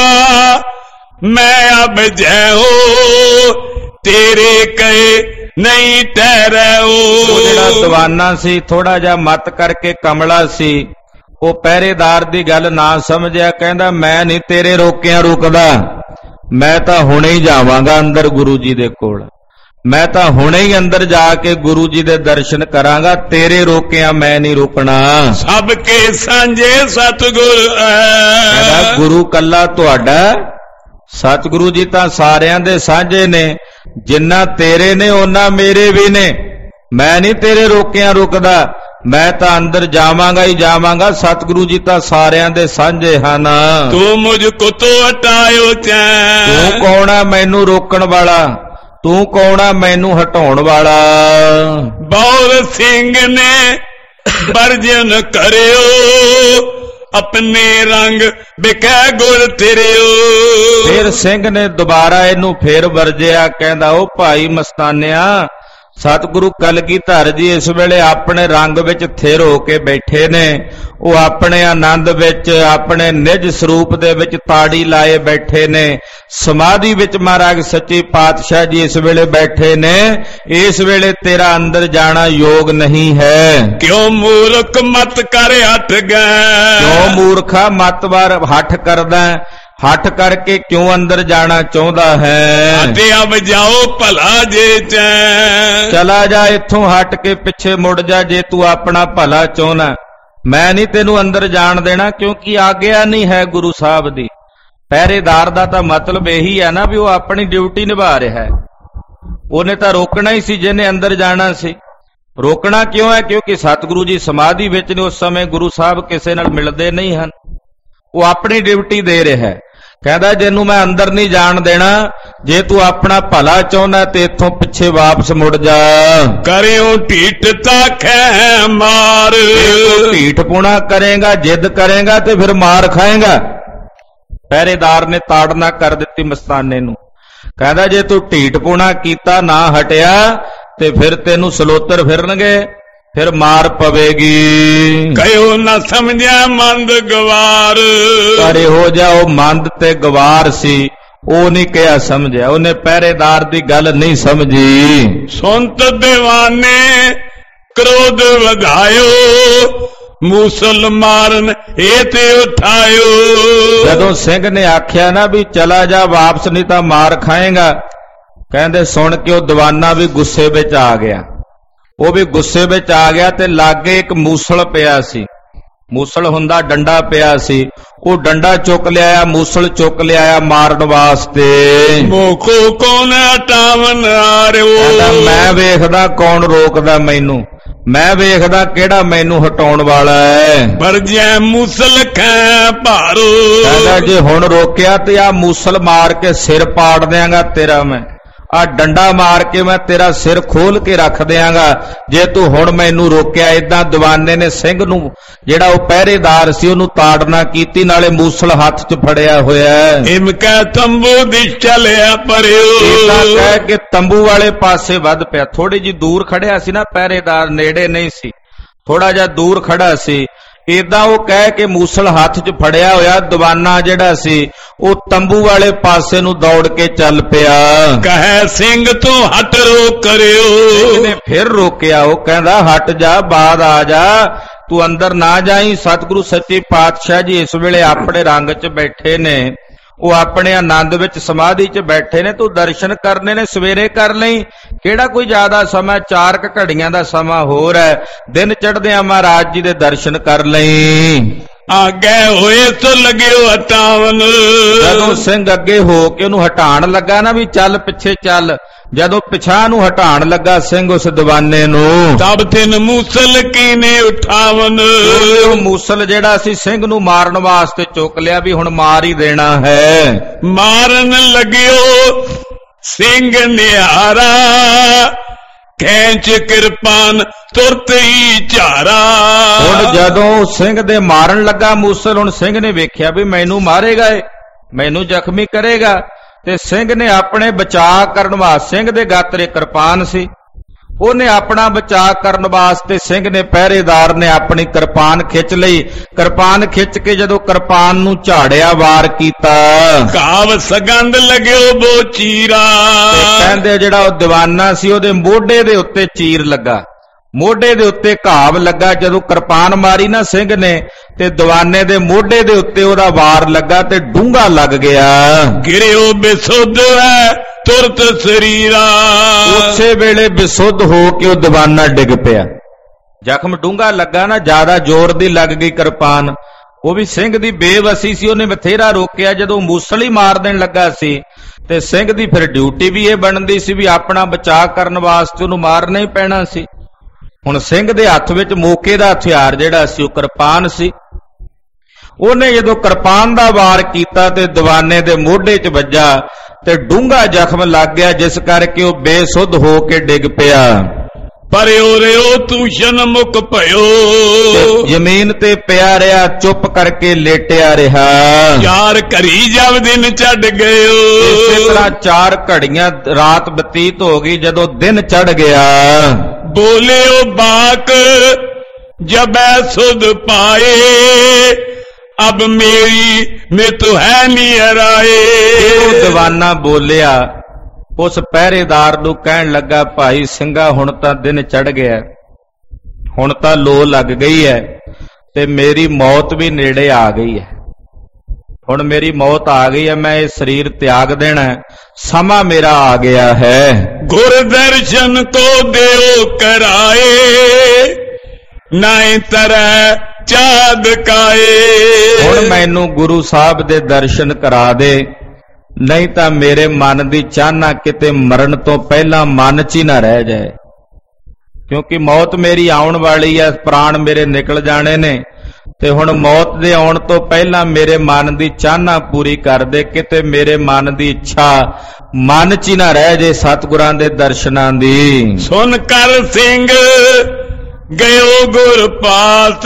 ਮੈਂ ਅਬ ਜੈਓ ਤੇਰੇ ਕਹੇ ਨਹੀਂ ਠਹਿਰਾਓ। ਉਹ ਜਿਹੜਾ ਦੀਵਾਨਾ ਸੀ, ਥੋੜਾ ਜਿਹਾ ਮਤ ਕਰਕੇ ਕਮਲਾ ਸੀ, ਉਹ ਪਹਿਰੇਦਾਰ ਦੀ ਗੱਲ ਨਾ ਸਮਝਿਆ। ਕਹਿੰਦਾ ਮੈਂ ਨਹੀਂ ਤੇਰੇ ਰੋਕਿਆਂ ਰੁਕਦਾ, ਮੈਂ ਤਾਂ ਹੁਣੇ ਹੀ ਜਾਵਾਂਗਾ ਅੰਦਰ ਗੁਰੂ ਜੀ ਦੇ ਕੋਲ, ਮੈਂ ਤਾਂ ਹੁਣੇ ਹੀ ਅੰਦਰ ਜਾ ਕੇ ਗੁਰੂ ਜੀ ਦੇ ਦਰਸ਼ਨ ਕਰਾਂਗਾ, ਤੇਰੇ ਰੋਕਿਆਂ ਮੈਂ ਨਹੀਂ ਰੁਕਣਾ। ਸਭ ਕੇ ਸਾਂਝੇ ਸਤਿਗੁਰ ਕਹਿੰਦਾ ਗੁਰੂ ਕੱਲਾ ਤੁਹਾਡਾ, ਸਤਿਗੁਰੂ ਜੀ ਤਾਂ ਸਾਰਿਆਂ ਦੇ ਸਾਂਝੇ ਨੇ, ਜਿੰਨਾ ਤੇਰੇ ਨੇ ਉਹਨਾਂ ਮੇਰੇ ਵੀ ਨੇ। ਮੈਂ ਨਹੀਂ ਤੇਰੇ ਰੋਕਿਆਂ ਰੁਕਦਾ, ਮੈਂ ਤਾਂ ਅੰਦਰ ਜਾਵਾਂਗਾ ਹੀ ਜਾਵਾਂਗਾ। ਸਤਿਗੁਰੂ ਜੀ ਤਾਂ ਸਾਰਿਆਂ ਦੇ ਸਾਂਝੇ ਹਨ। ਤੂੰ ਮੁਝ ਕੋ ਤੋ ਹਟਾਇਓ ਚੈ, ਤੂੰ ਕੌਣ ਆ ਮੈਨੂੰ ਰੋਕਣ ਵਾਲਾ, ਤੂੰ ਕੌਣ ਆ ਮੈਨੂੰ ਹਟਾਉਣ ਵਾਲਾ। ਬੌਰ ਸਿੰਘ ਨੇ ਵਰਜਨ ਕਰਿਓ ਆਪਣੇ ਰੰਗ ਬਿਕੈ ਗੁਰ ਤੇਰਿਓ। ਫਿਰ ਸਿੰਘ ਨੇ ਦੁਬਾਰਾ ਇਹਨੂੰ ਫੇਰ ਵਰਜਿਆ। ਕਹਿੰਦਾ ਉਹ ਭਾਈ ਮਸਤਾਨਿਆ, ਸਤਿਗੁਰੂ ਕਲਗੀਧਰ ਜੀ ਇਸ ਵੇਲੇ ਆਪਣੇ ਰੰਗ ਵਿੱਚ ਥਿਰ ਹੋ ਕੇ ਬੈਠੇ ਨੇ। ਉਹ ਆਪਣੇ ਆਨੰਦ ਵਿੱਚ, ਆਪਣੇ ਨਿਜ ਸਰੂਪ ਦੇ ਵਿੱਚ ਤਾੜੀ ਲਾਏ ਬੈਠੇ ਨੇ। ਸਮਾਧੀ ਵਿੱਚ ਮਹਾਰਾਜ ਸੱਚੇ ਪਾਤਸ਼ਾਹ ਜੀ ਇਸ ਵੇਲੇ ਬੈਠੇ ਨੇ। ਇਸ ਵੇਲੇ ਤੇਰਾ ਅੰਦਰ ਜਾਣਾ ਯੋਗ ਨਹੀਂ ਹੈ। ਕਿਉਂ ਮੂਰਖ ਮਤ ਕਰ ਹਟ ਗਏ, ਕਿਉਂ ਮੂਰਖਾ ਮਤ ਵਾਰ ਹੱਠ ਕਰਦਾ, ਹੱਠ ਕਰਕੇ ਕਿਉਂ ਅੰਦਰ ਜਾਣਾ ਚਾਹੁੰਦਾ ਹੈ। ਅਤੇ ਅਬ ਜਾਓ ਭਲਾ ਜੇ ਚੈ, ਚਲਾ ਜਾ ਇੱਥੋਂ ਹਟ ਕੇ ਪਿੱਛੇ ਮੁੜ ਜਾ ਜੇ ਤੂੰ ਆਪਣਾ ਭਲਾ ਚਾਹੁੰਦਾ। ਮੈਂ ਨਹੀਂ ਤੈਨੂੰ ਅੰਦਰ ਜਾਣ ਦੇਣਾ, ਕਿਉਂਕਿ ਆਗਿਆ ਨਹੀਂ ਹੈ ਗੁਰੂ ਸਾਹਿਬ ਦੀ। ਪਹਿਰੇਦਾਰ ਦਾ ਤਾਂ ਮਤਲਬ ਇਹੀ ਹੈ ਨਾ ਵੀ ਉਹ ਆਪਣੀ ਡਿਊਟੀ ਨਿਭਾ ਰਿਹਾ ਹੈ। ਉਹਨੇ ਤਾਂ ਰੋਕਣਾ ਹੀ ਸੀ ਜਿਹਨੇ ਅੰਦਰ ਜਾਣਾ ਸੀ। ਰੋਕਣਾ ਕਿਉਂ ਹੈ? ਕਿਉਂਕਿ ਸਤਿਗੁਰੂ ਜੀ ਸਮਾਧੀ ਵਿੱਚ ਨੇ। ਉਸ ਸਮੇਂ ਗੁਰੂ ਸਾਹਿਬ ਕਿਸੇ ਨਾਲ ਮਿਲਦੇ ਨਹੀਂ ਹਨ। ਉਹ ਆਪਣੀ ਡਿਊਟੀ ਦੇ ਰਿਹਾ ਹੈ। ਕਹਿੰਦਾ ਜਿਹਨੂੰ ਮੈਂ ਅੰਦਰ ਨਹੀਂ ਜਾਣ ਦੇਣਾ, ਜੇ ਤੂੰ ਆਪਣਾ ਭਲਾ ਚਾਹੁੰਦਾ ਤੇ ਇੱਥੋਂ ਪਿੱਛੇ ਵਾਪਸ ਮੁੜ ਜਾ। ਕਰਿਓ ਢੀਠਤਾ ਖੈ ਮਾਰ, ਤੂੰ ਢੀਠਪੁਣਾ ਕਰੇਗਾ, ਜਿੱਦ ਕਰੇਗਾ ਤੇ ਫਿਰ ਮਾਰ ਖਾਏਗਾ। ਪਹਿਰੇਦਾਰ ਨੇ ਤਾੜਨਾ ਕਰ ਦਿੱਤੀ ਮਸਤਾਨੇ ਨੂੰ। ਕਹਿੰਦਾ ਜੇ ਤੂੰ ਢੀਠਪੁਣਾ ਕੀਤਾ, ਨਾ ਹਟਿਆ, ਤੇ ਫਿਰ ਤੈਨੂੰ ਸਲੋਤਰ ਫਿਰਨਗੇ, ਫਿਰ ਮਾਰ ਪਵੇਗੀ। ਕਹਿਓ ਨਾ ਸਮਝਿਆ ਮੰਦ ਗਵਾਰ, ਪਰ ਇਹੋ ਜਿਹਾ ਉਹ ਮੰਦ ਤੇ ਗਵਾਰ ਸੀ, ਉਹ ਨਹੀਂ ਕਿਹਾ ਸਮਝਿਆ। ਉਹਨੇ ਪਹਿਰੇਦਾਰ ਦੀ ਗੱਲ ਨਹੀਂ ਸਮਝੀ। ਸੁਣਤ ਦੀਵਾਨੇ ਕ੍ਰੋਧ ਵਧਾਇਓ, ਮੂਸਲ ਮਾਰਨ ਏਤੇ ਉਠਾਇਓ। ਜਦੋਂ ਸਿੰਘ ਨੇ ਆਖਿਆ ਨਾ ਵੀ ਚਲਾ ਜਾ ਵਾਪਸ, ਨਹੀਂ ਤਾਂ ਮਾਰ ਖਾਏਗਾ, ਕਹਿੰਦੇ ਸੁਣ ਕੇ ਉਹ ਦੀਵਾਨਾ ਵੀ ਗੁੱਸੇ ਵਿੱਚ ਆ ਗਿਆ। ਉਹ ਵੀ ਗੁੱਸੇ ਵਿੱਚ ਆ ਗਿਆ ਤੇ ਲਾਗੇ ਇੱਕ ਮੂਸਲ ਪਿਆ ਸੀ। ਮੂਸਲ ਹੁੰਦਾ ਡੰਡਾ ਪਿਆ ਸੀ। ਉਹ ਡੰਡਾ ਚੁੱਕ ਲਿਆਇਆ, ਮੂਸਲ ਚੁੱਕ ਲਿਆਇਆ ਮਾਰਨ ਵਾਸਤੇ। ਮੋਖੋ ਕੌਣ ਹਟਾਵਨ ਆਰਿਓ, ਕਹਿੰਦਾ ਮੈਂ ਵੇਖਦਾ ਕੌਣ ਰੋਕਦਾ ਮੈਨੂੰ, ਮੈਂ ਵੇਖਦਾ ਕਿਹੜਾ ਮੈਨੂੰ ਹਟਾਉਣ ਵਾਲਾ ਹੈ। ਪਰ ਜੇ ਮੂਸਲ ਖੈ ਭਾਰੋ, ਕਹਿੰਦਾ ਜੇ ਹੁਣ ਰੋਕਿਆ ਤੇ ਆ ਮੂਸਲ ਮਾਰ ਕੇ ਸਿਰ ਪਾੜ ਦਿਆਂਗਾ ਤੇਰਾ, ਮੈਂ ਆ ਡੰਡਾ ਮਾਰ ਕੇ ਮੈਂ ਤੇਰਾ ਸਿਰ ਖੋਲ ਕੇ ਰੱਖ ਦਿਆਂਗਾ ਜੇ ਤੂੰ ਹੁਣ ਮੈਨੂੰ ਰੋਕਿਆ। ਏਦਾਂ ਦੀਵਾਨੇ ਨੇ ਸਿੰਘ ਨੂੰ, ਜਿਹੜਾ ਉਹ ਪਹਿਰੇਦਾਰ ਸੀ, ਉਹਨੂੰ ਤਾੜਨਾ ਕੀਤੀ, ਨਾਲੇ ਮੂਸਲ ਹੱਥ 'ਚ ਫੜਿਆ ਹੋਇਆ। ਇਮ ਕਹਿ ਤੰਬੂ ਦੀ ਚਲਿਆ ਪਰਿਓ, ਏਦਾਂ ਕਹਿ ਕੇ ਤੰਬੂ ਵਾਲੇ ਪਾਸੇ ਵੱਧ ਪਿਆ। ਥੋੜੀ ਜਿਹੀ ਦੂਰ ਖੜਿਆ ਸੀ ਨਾ ਪਹਿਰੇਦਾਰ, ਨੇੜੇ ਨਹੀਂ ਸੀ, ਥੋੜਾ ਜਿਹਾ ਦੂਰ ਖੜਾ ਸੀ। ਏਦਾਂ ਉਹ ਕਹਿ ਕੇ ਮੂਸਲ ਹੱਥ 'ਚ ਫੜਿਆ ਹੋਇਆ ਦੀਵਾਨਾ ਜਿਹੜਾ ਸੀ, ਉਹ ਤੰਬੂ ਵਾਲੇ ਪਾਸੇ ਨੂੰ ਦੌੜ ਕੇ ਚੱਲ ਪਿਆ। ਕਹੈ ਸਿੰਘ ਤੂੰ ਹਟ ਰੋਕ ਕਰਿਓ, ਇਹਨੇ ਫਿਰ ਰੋਕਿਆ। ਉਹ ਕਹਿੰਦਾ ਹਟ ਜਾ, ਬਾਅਦ ਆ ਜਾ, ਤੂੰ ਅੰਦਰ ਨਾ ਜਾਈ। ਸਤਿਗੁਰੂ ਸੱਚੇ ਪਾਤਸ਼ਾਹ ਜੀ ਇਸ ਵੇਲੇ ਆਪਣੇ ਰੰਗ 'ਚ ਬੈਠੇ ਨੇ, ਉਹ ਆਪਣੇ ਆਨੰਦ ਵਿੱਚ ਸਮਾਧੀ 'ਚ ਬੈਠੇ ਨੇ। ਤੂੰ ਦਰਸ਼ਨ ਕਰਨੇ ਨੇ, ਸਵੇਰੇ ਕਰ ਲਈ, ਕਿਹੜਾ ਕੋਈ ਜ਼ਿਆਦਾ ਸਮਾਂ, ਚਾਰ ਕ ਘੜੀਆਂ ਦਾ ਸਮਾਂ ਹੋਰ ਹੈ। ਦਿਨ ਚੜ੍ਹਦਿਆਂ ਮਹਾਰਾਜ ਜੀ ਦੇ ਦਰਸ਼ਨ ਕਰ ਲਈ। ਆਗੇ ਹੋਏ ਤੋ ਲਗਿਓ ਹਟਾਵਨ, ਜਦੋਂ ਸਿੰਘ ਅੱਗੇ ਹੋ ਕੇ ਉਹਨੂੰ ਹਟਾਉਣ ਲੱਗਾ ਨਾ ਵੀ ਚੱਲ ਪਿੱਛੇ ਚੱਲ, ਜਦੋਂ ਪਿਛਾਂ ਨੂੰ ਹਟਾਉਣ ਲੱਗਾ ਸਿੰਘ ਉਸ ਦੀਵਾਨੇ ਨੂੰ, ਤਬ ਤਿਨ ਮੂਸਲ ਕੀਨੇ ਉਠਾਵਨ, ਉਹ ਮੂਸਲ ਜਿਹੜਾ ਸੀ ਸਿੰਘ ਨੂੰ ਮਾਰਨ ਵਾਸਤੇ ਚੁੱਕ ਲਿਆ ਵੀ ਹੁਣ ਮਾਰ ਹੀ ਦੇਣਾ ਹੈ। ਮਾਰਨ ਲਗਿਓ ਸਿੰਘ ਨਿਹਾਰਾ, ਖੈਂਚ ਕਿਰਪਾਨ ਤੁਰਤ ਹੀ ਝਾਰਾ। ਹੁਣ ਜਦੋਂ ਸਿੰਘ ਦੇ ਮਾਰਨ ਲੱਗਾ ਮੂਸਲ, ਹੁਣ ਸਿੰਘ ਨੇ ਵੇਖਿਆ ਵੀ ਮੈਨੂੰ ਮਾਰੇਗਾ, ਇਹ ਮੈਨੂੰ ਜ਼ਖਮੀ ਕਰੇਗਾ, ਤੇ ਸਿੰਘ ਨੇ ਆਪਣੇ ਬਚਾਅ ਕਰਨ ਵਾਸਤੇ, ਸਿੰਘ ਦੇ ਗਾਤਰੇ ਕਿਰਪਾਨ ਸੀ, ਉਹਨੇ ਆਪਣਾ ਬਚਾਅ ਕਰਨ ਵਾਸਤੇ ਸਿੰਘ ਨੇ, ਪਹਿਰੇਦਾਰ ਨੇ ਆਪਣੀ ਕਿਰਪਾਨ ਖਿੱਚ ਲਈ। ਕਿਰਪਾਨ ਖਿੱਚ ਕੇ ਜਦੋਂ ਕਿਰਪਾਨ ਨੂੰ ਝਾੜਿਆ, ਵਾਰ ਕੀਤਾ, ਕਾਵ ਸਗੰਧ ਲੱਗਿਓ ਬੋ ਚੀਰਾ। ਤੇ ਕਹਿੰਦੇ ਜਿਹੜਾ ਉਹ ਦੀਵਾਨਾ ਸੀ ਉਹਦੇ ਮੋਢੇ ਦੇ ਉੱਤੇ ਚੀਰ ਲੱਗਾ, ਮੋਢੇ ਦੇ ਉੱਤੇ ਘਾਵ ਲੱਗਾ। ਜਦੋਂ ਕਿਰਪਾਨ ਮਾਰੀ ਨਾ ਸਿੰਘ ਨੇ ਤੇ ਦੀਵਾਨੇ ਦੇ ਮੋਢੇ ਦੇ ਉੱਤੇ ਉਹਦਾ ਵਾਰ ਲੱਗਾ ਤੇ ਡੂੰਘਾ ਲੱਗ ਗਿਆ। ਗਿਰਿਓ ਬਿਸੁੱਧ ਹੈ ਤੁਰਤ ਸਰੀਰਾ। ਉਸੇ ਵੇਲੇ ਬਿਸੁੱਧ ਹੋ ਕੇ ਉਹ ਦੀਵਾਨਾ ਡਿੱਗ ਪਿਆ। ਜ਼ਖਮ ਡੂੰਘਾ ਲੱਗਾ ਨਾ, ਜ਼ਿਆਦਾ ਜ਼ੋਰ ਦੀ ਲੱਗ ਗਈ ਕਿਰਪਾਨ। ਉਹ ਵੀ ਸਿੰਘ ਦੀ ਬੇਵਸੀ ਸੀ, ਉਹਨੇ ਬਥੇਰਾ ਰੋਕਿਆ। ਜਦੋਂ ਮੂਸਲੀ ਮਾਰ ਦੇਣ ਲੱਗਾ ਸੀ ਤੇ ਸਿੰਘ ਦੀ ਫਿਰ ਡਿਊਟੀ ਵੀ ਇਹ ਬਣਦੀ ਸੀ ਵੀ ਆਪਣਾ ਬਚਾਅ ਕਰਨ ਵਾਸਤੇ ਉਹਨੂੰ ਮਾਰਨਾ ਹੀ ਪੈਣਾ ਸੀ। ਹੁਣ ਸਿੰਘ ਦੇ ਹੱਥ ਵਿੱਚ ਮੌਕੇ ਦਾ ਹਥਿਆਰ ਜਿਹੜਾ ਸੀ ਉਹ ਕਿਰਪਾਨ ਸੀ। ਉਹਨੇ ਜਦੋਂ ਕਿਰਪਾਨ ਦਾ ਵਾਰ ਕੀਤਾ ਤੇ ਦੀਵਾਨੇ ਦੇ ਮੋਢੇ 'ਚ ਵੱਜਾ ਤੇ ਡੂੰਘਾ ਜ਼ਖਮ ਲੱਗ ਗਿਆ, ਜਿਸ ਕਰਕੇ ਉਹ ਬੇਸੁੱਧ ਹੋ ਕੇ ਡਿੱਗ ਪਿਆ। ਪਰਿਓ ਰਿਓ ਤੂਸ਼ਨ ਮੁਕ ਭਇਓ। ਜ਼ਮੀਨ ਤੇ ਪਿਆ ਰਿਹਾ, ਚੁੱਪ ਕਰਕੇ ਲੇਟਿਆ ਰਿਹਾ। ਚਾਰ ਘੜੀ ਜਦ ਦਿਨ ਛੱਡ ਗਇਓ। ਇਸੇ ਤਰ੍ਹਾਂ ਚਾਰ ਘੜੀਆਂ ਰਾਤ ਬਤੀਤ ਹੋ ਗਈ। ਜਦੋਂ ਦਿਨ ਚੜ ਗਿਆ, ਬੋਲਿਓ ਬਾਕ ਜਬੈ ਸੁਧ ਪਾਏ। ਅਬ ਮੇਰੀ ਮਿਤੁ ਹੈ ਨੀ ਹਰਾਏ। ਉਹ ਦੀਵਾਨਾ ਬੋਲਿਆ, ਉਸ ਪਹਿਰੇਦਾਰ ਨੂੰ ਕਹਿਣ ਲੱਗਾ, ਭਾਈ ਸਿੰਘਾ ਹੁਣ ਤਾਂ ਦਿਨ ਚੜ ਗਿਆ, ਹੁਣ ਤਾਂ ਲੋ ਲੱਗ ਗਈ ਹੈ ਤੇ ਮੇਰੀ ਮੌਤ ਵੀ ਨੇੜੇ ਆ ਗਈ ਹੈ। ਹੁਣ ਮੇਰੀ ਮੌਤ ਆ ਗਈ ਹੈ, ਮੈਂ ਇਹ ਸਰੀਰ ਤਿਆਗ ਦੇਣਾ, ਸਮਾਂ ਮੇਰਾ ਆ ਗਿਆ ਹੈ। ਗੁਰ ਦਰਸ਼ਨ ਤੋ ਦਿਓ ਕਰਾਏ। ਨਾਇ ਤਰੈ ਚਾਦ ਕਾਏ। ਹੁਣ ਮੈਨੂੰ ਗੁਰੂ ਸਾਹਿਬ ਦੇ ਦਰਸ਼ਨ ਕਰਾ ਦੇ, ਨਹੀਂ ਤਾਂ ਮੇਰੇ ਮਨ ਦੀ ਚਾਹਨਾ ਕਿਤੇ ਮਰਨ ਤੋਂ ਪਹਿਲਾਂ ਮਨ 'ਚ ਹੀ ਨਾ ਰਹਿ ਜਾਏ, ਕਿਉਂਕਿ ਮੌਤ ਮੇਰੀ ਆਉਣ ਵਾਲੀ ਹੈ, ਪ੍ਰਾਣ ਮੇਰੇ ਨਿਕਲ ਜਾਣੇ ਨੇ। ਤੇ ਹੁਣ ਮੌਤ ਦੇ ਆਉਣ ਤੋਂ ਪਹਿਲਾਂ ਮੇਰੇ ਮਨ ਦੀ ਚਾਹਨਾ ਪੂਰੀ ਕਰ ਦੇ, ਕਿਤੇ ਮੇਰੇ ਮਨ ਦੀ ਇੱਛਾ ਮਨ 'ਚ ਹੀ ਨਾ ਰਹਿ ਜੇ ਸਤਿਗੁਰਾਂ ਦੇ ਦਰਸ਼ਨਾਂ ਦੀ। ਸੁਨ ਕਰ ਸਿੰਘ ਗਇਓ ਗੁਰ ਪਾਸ।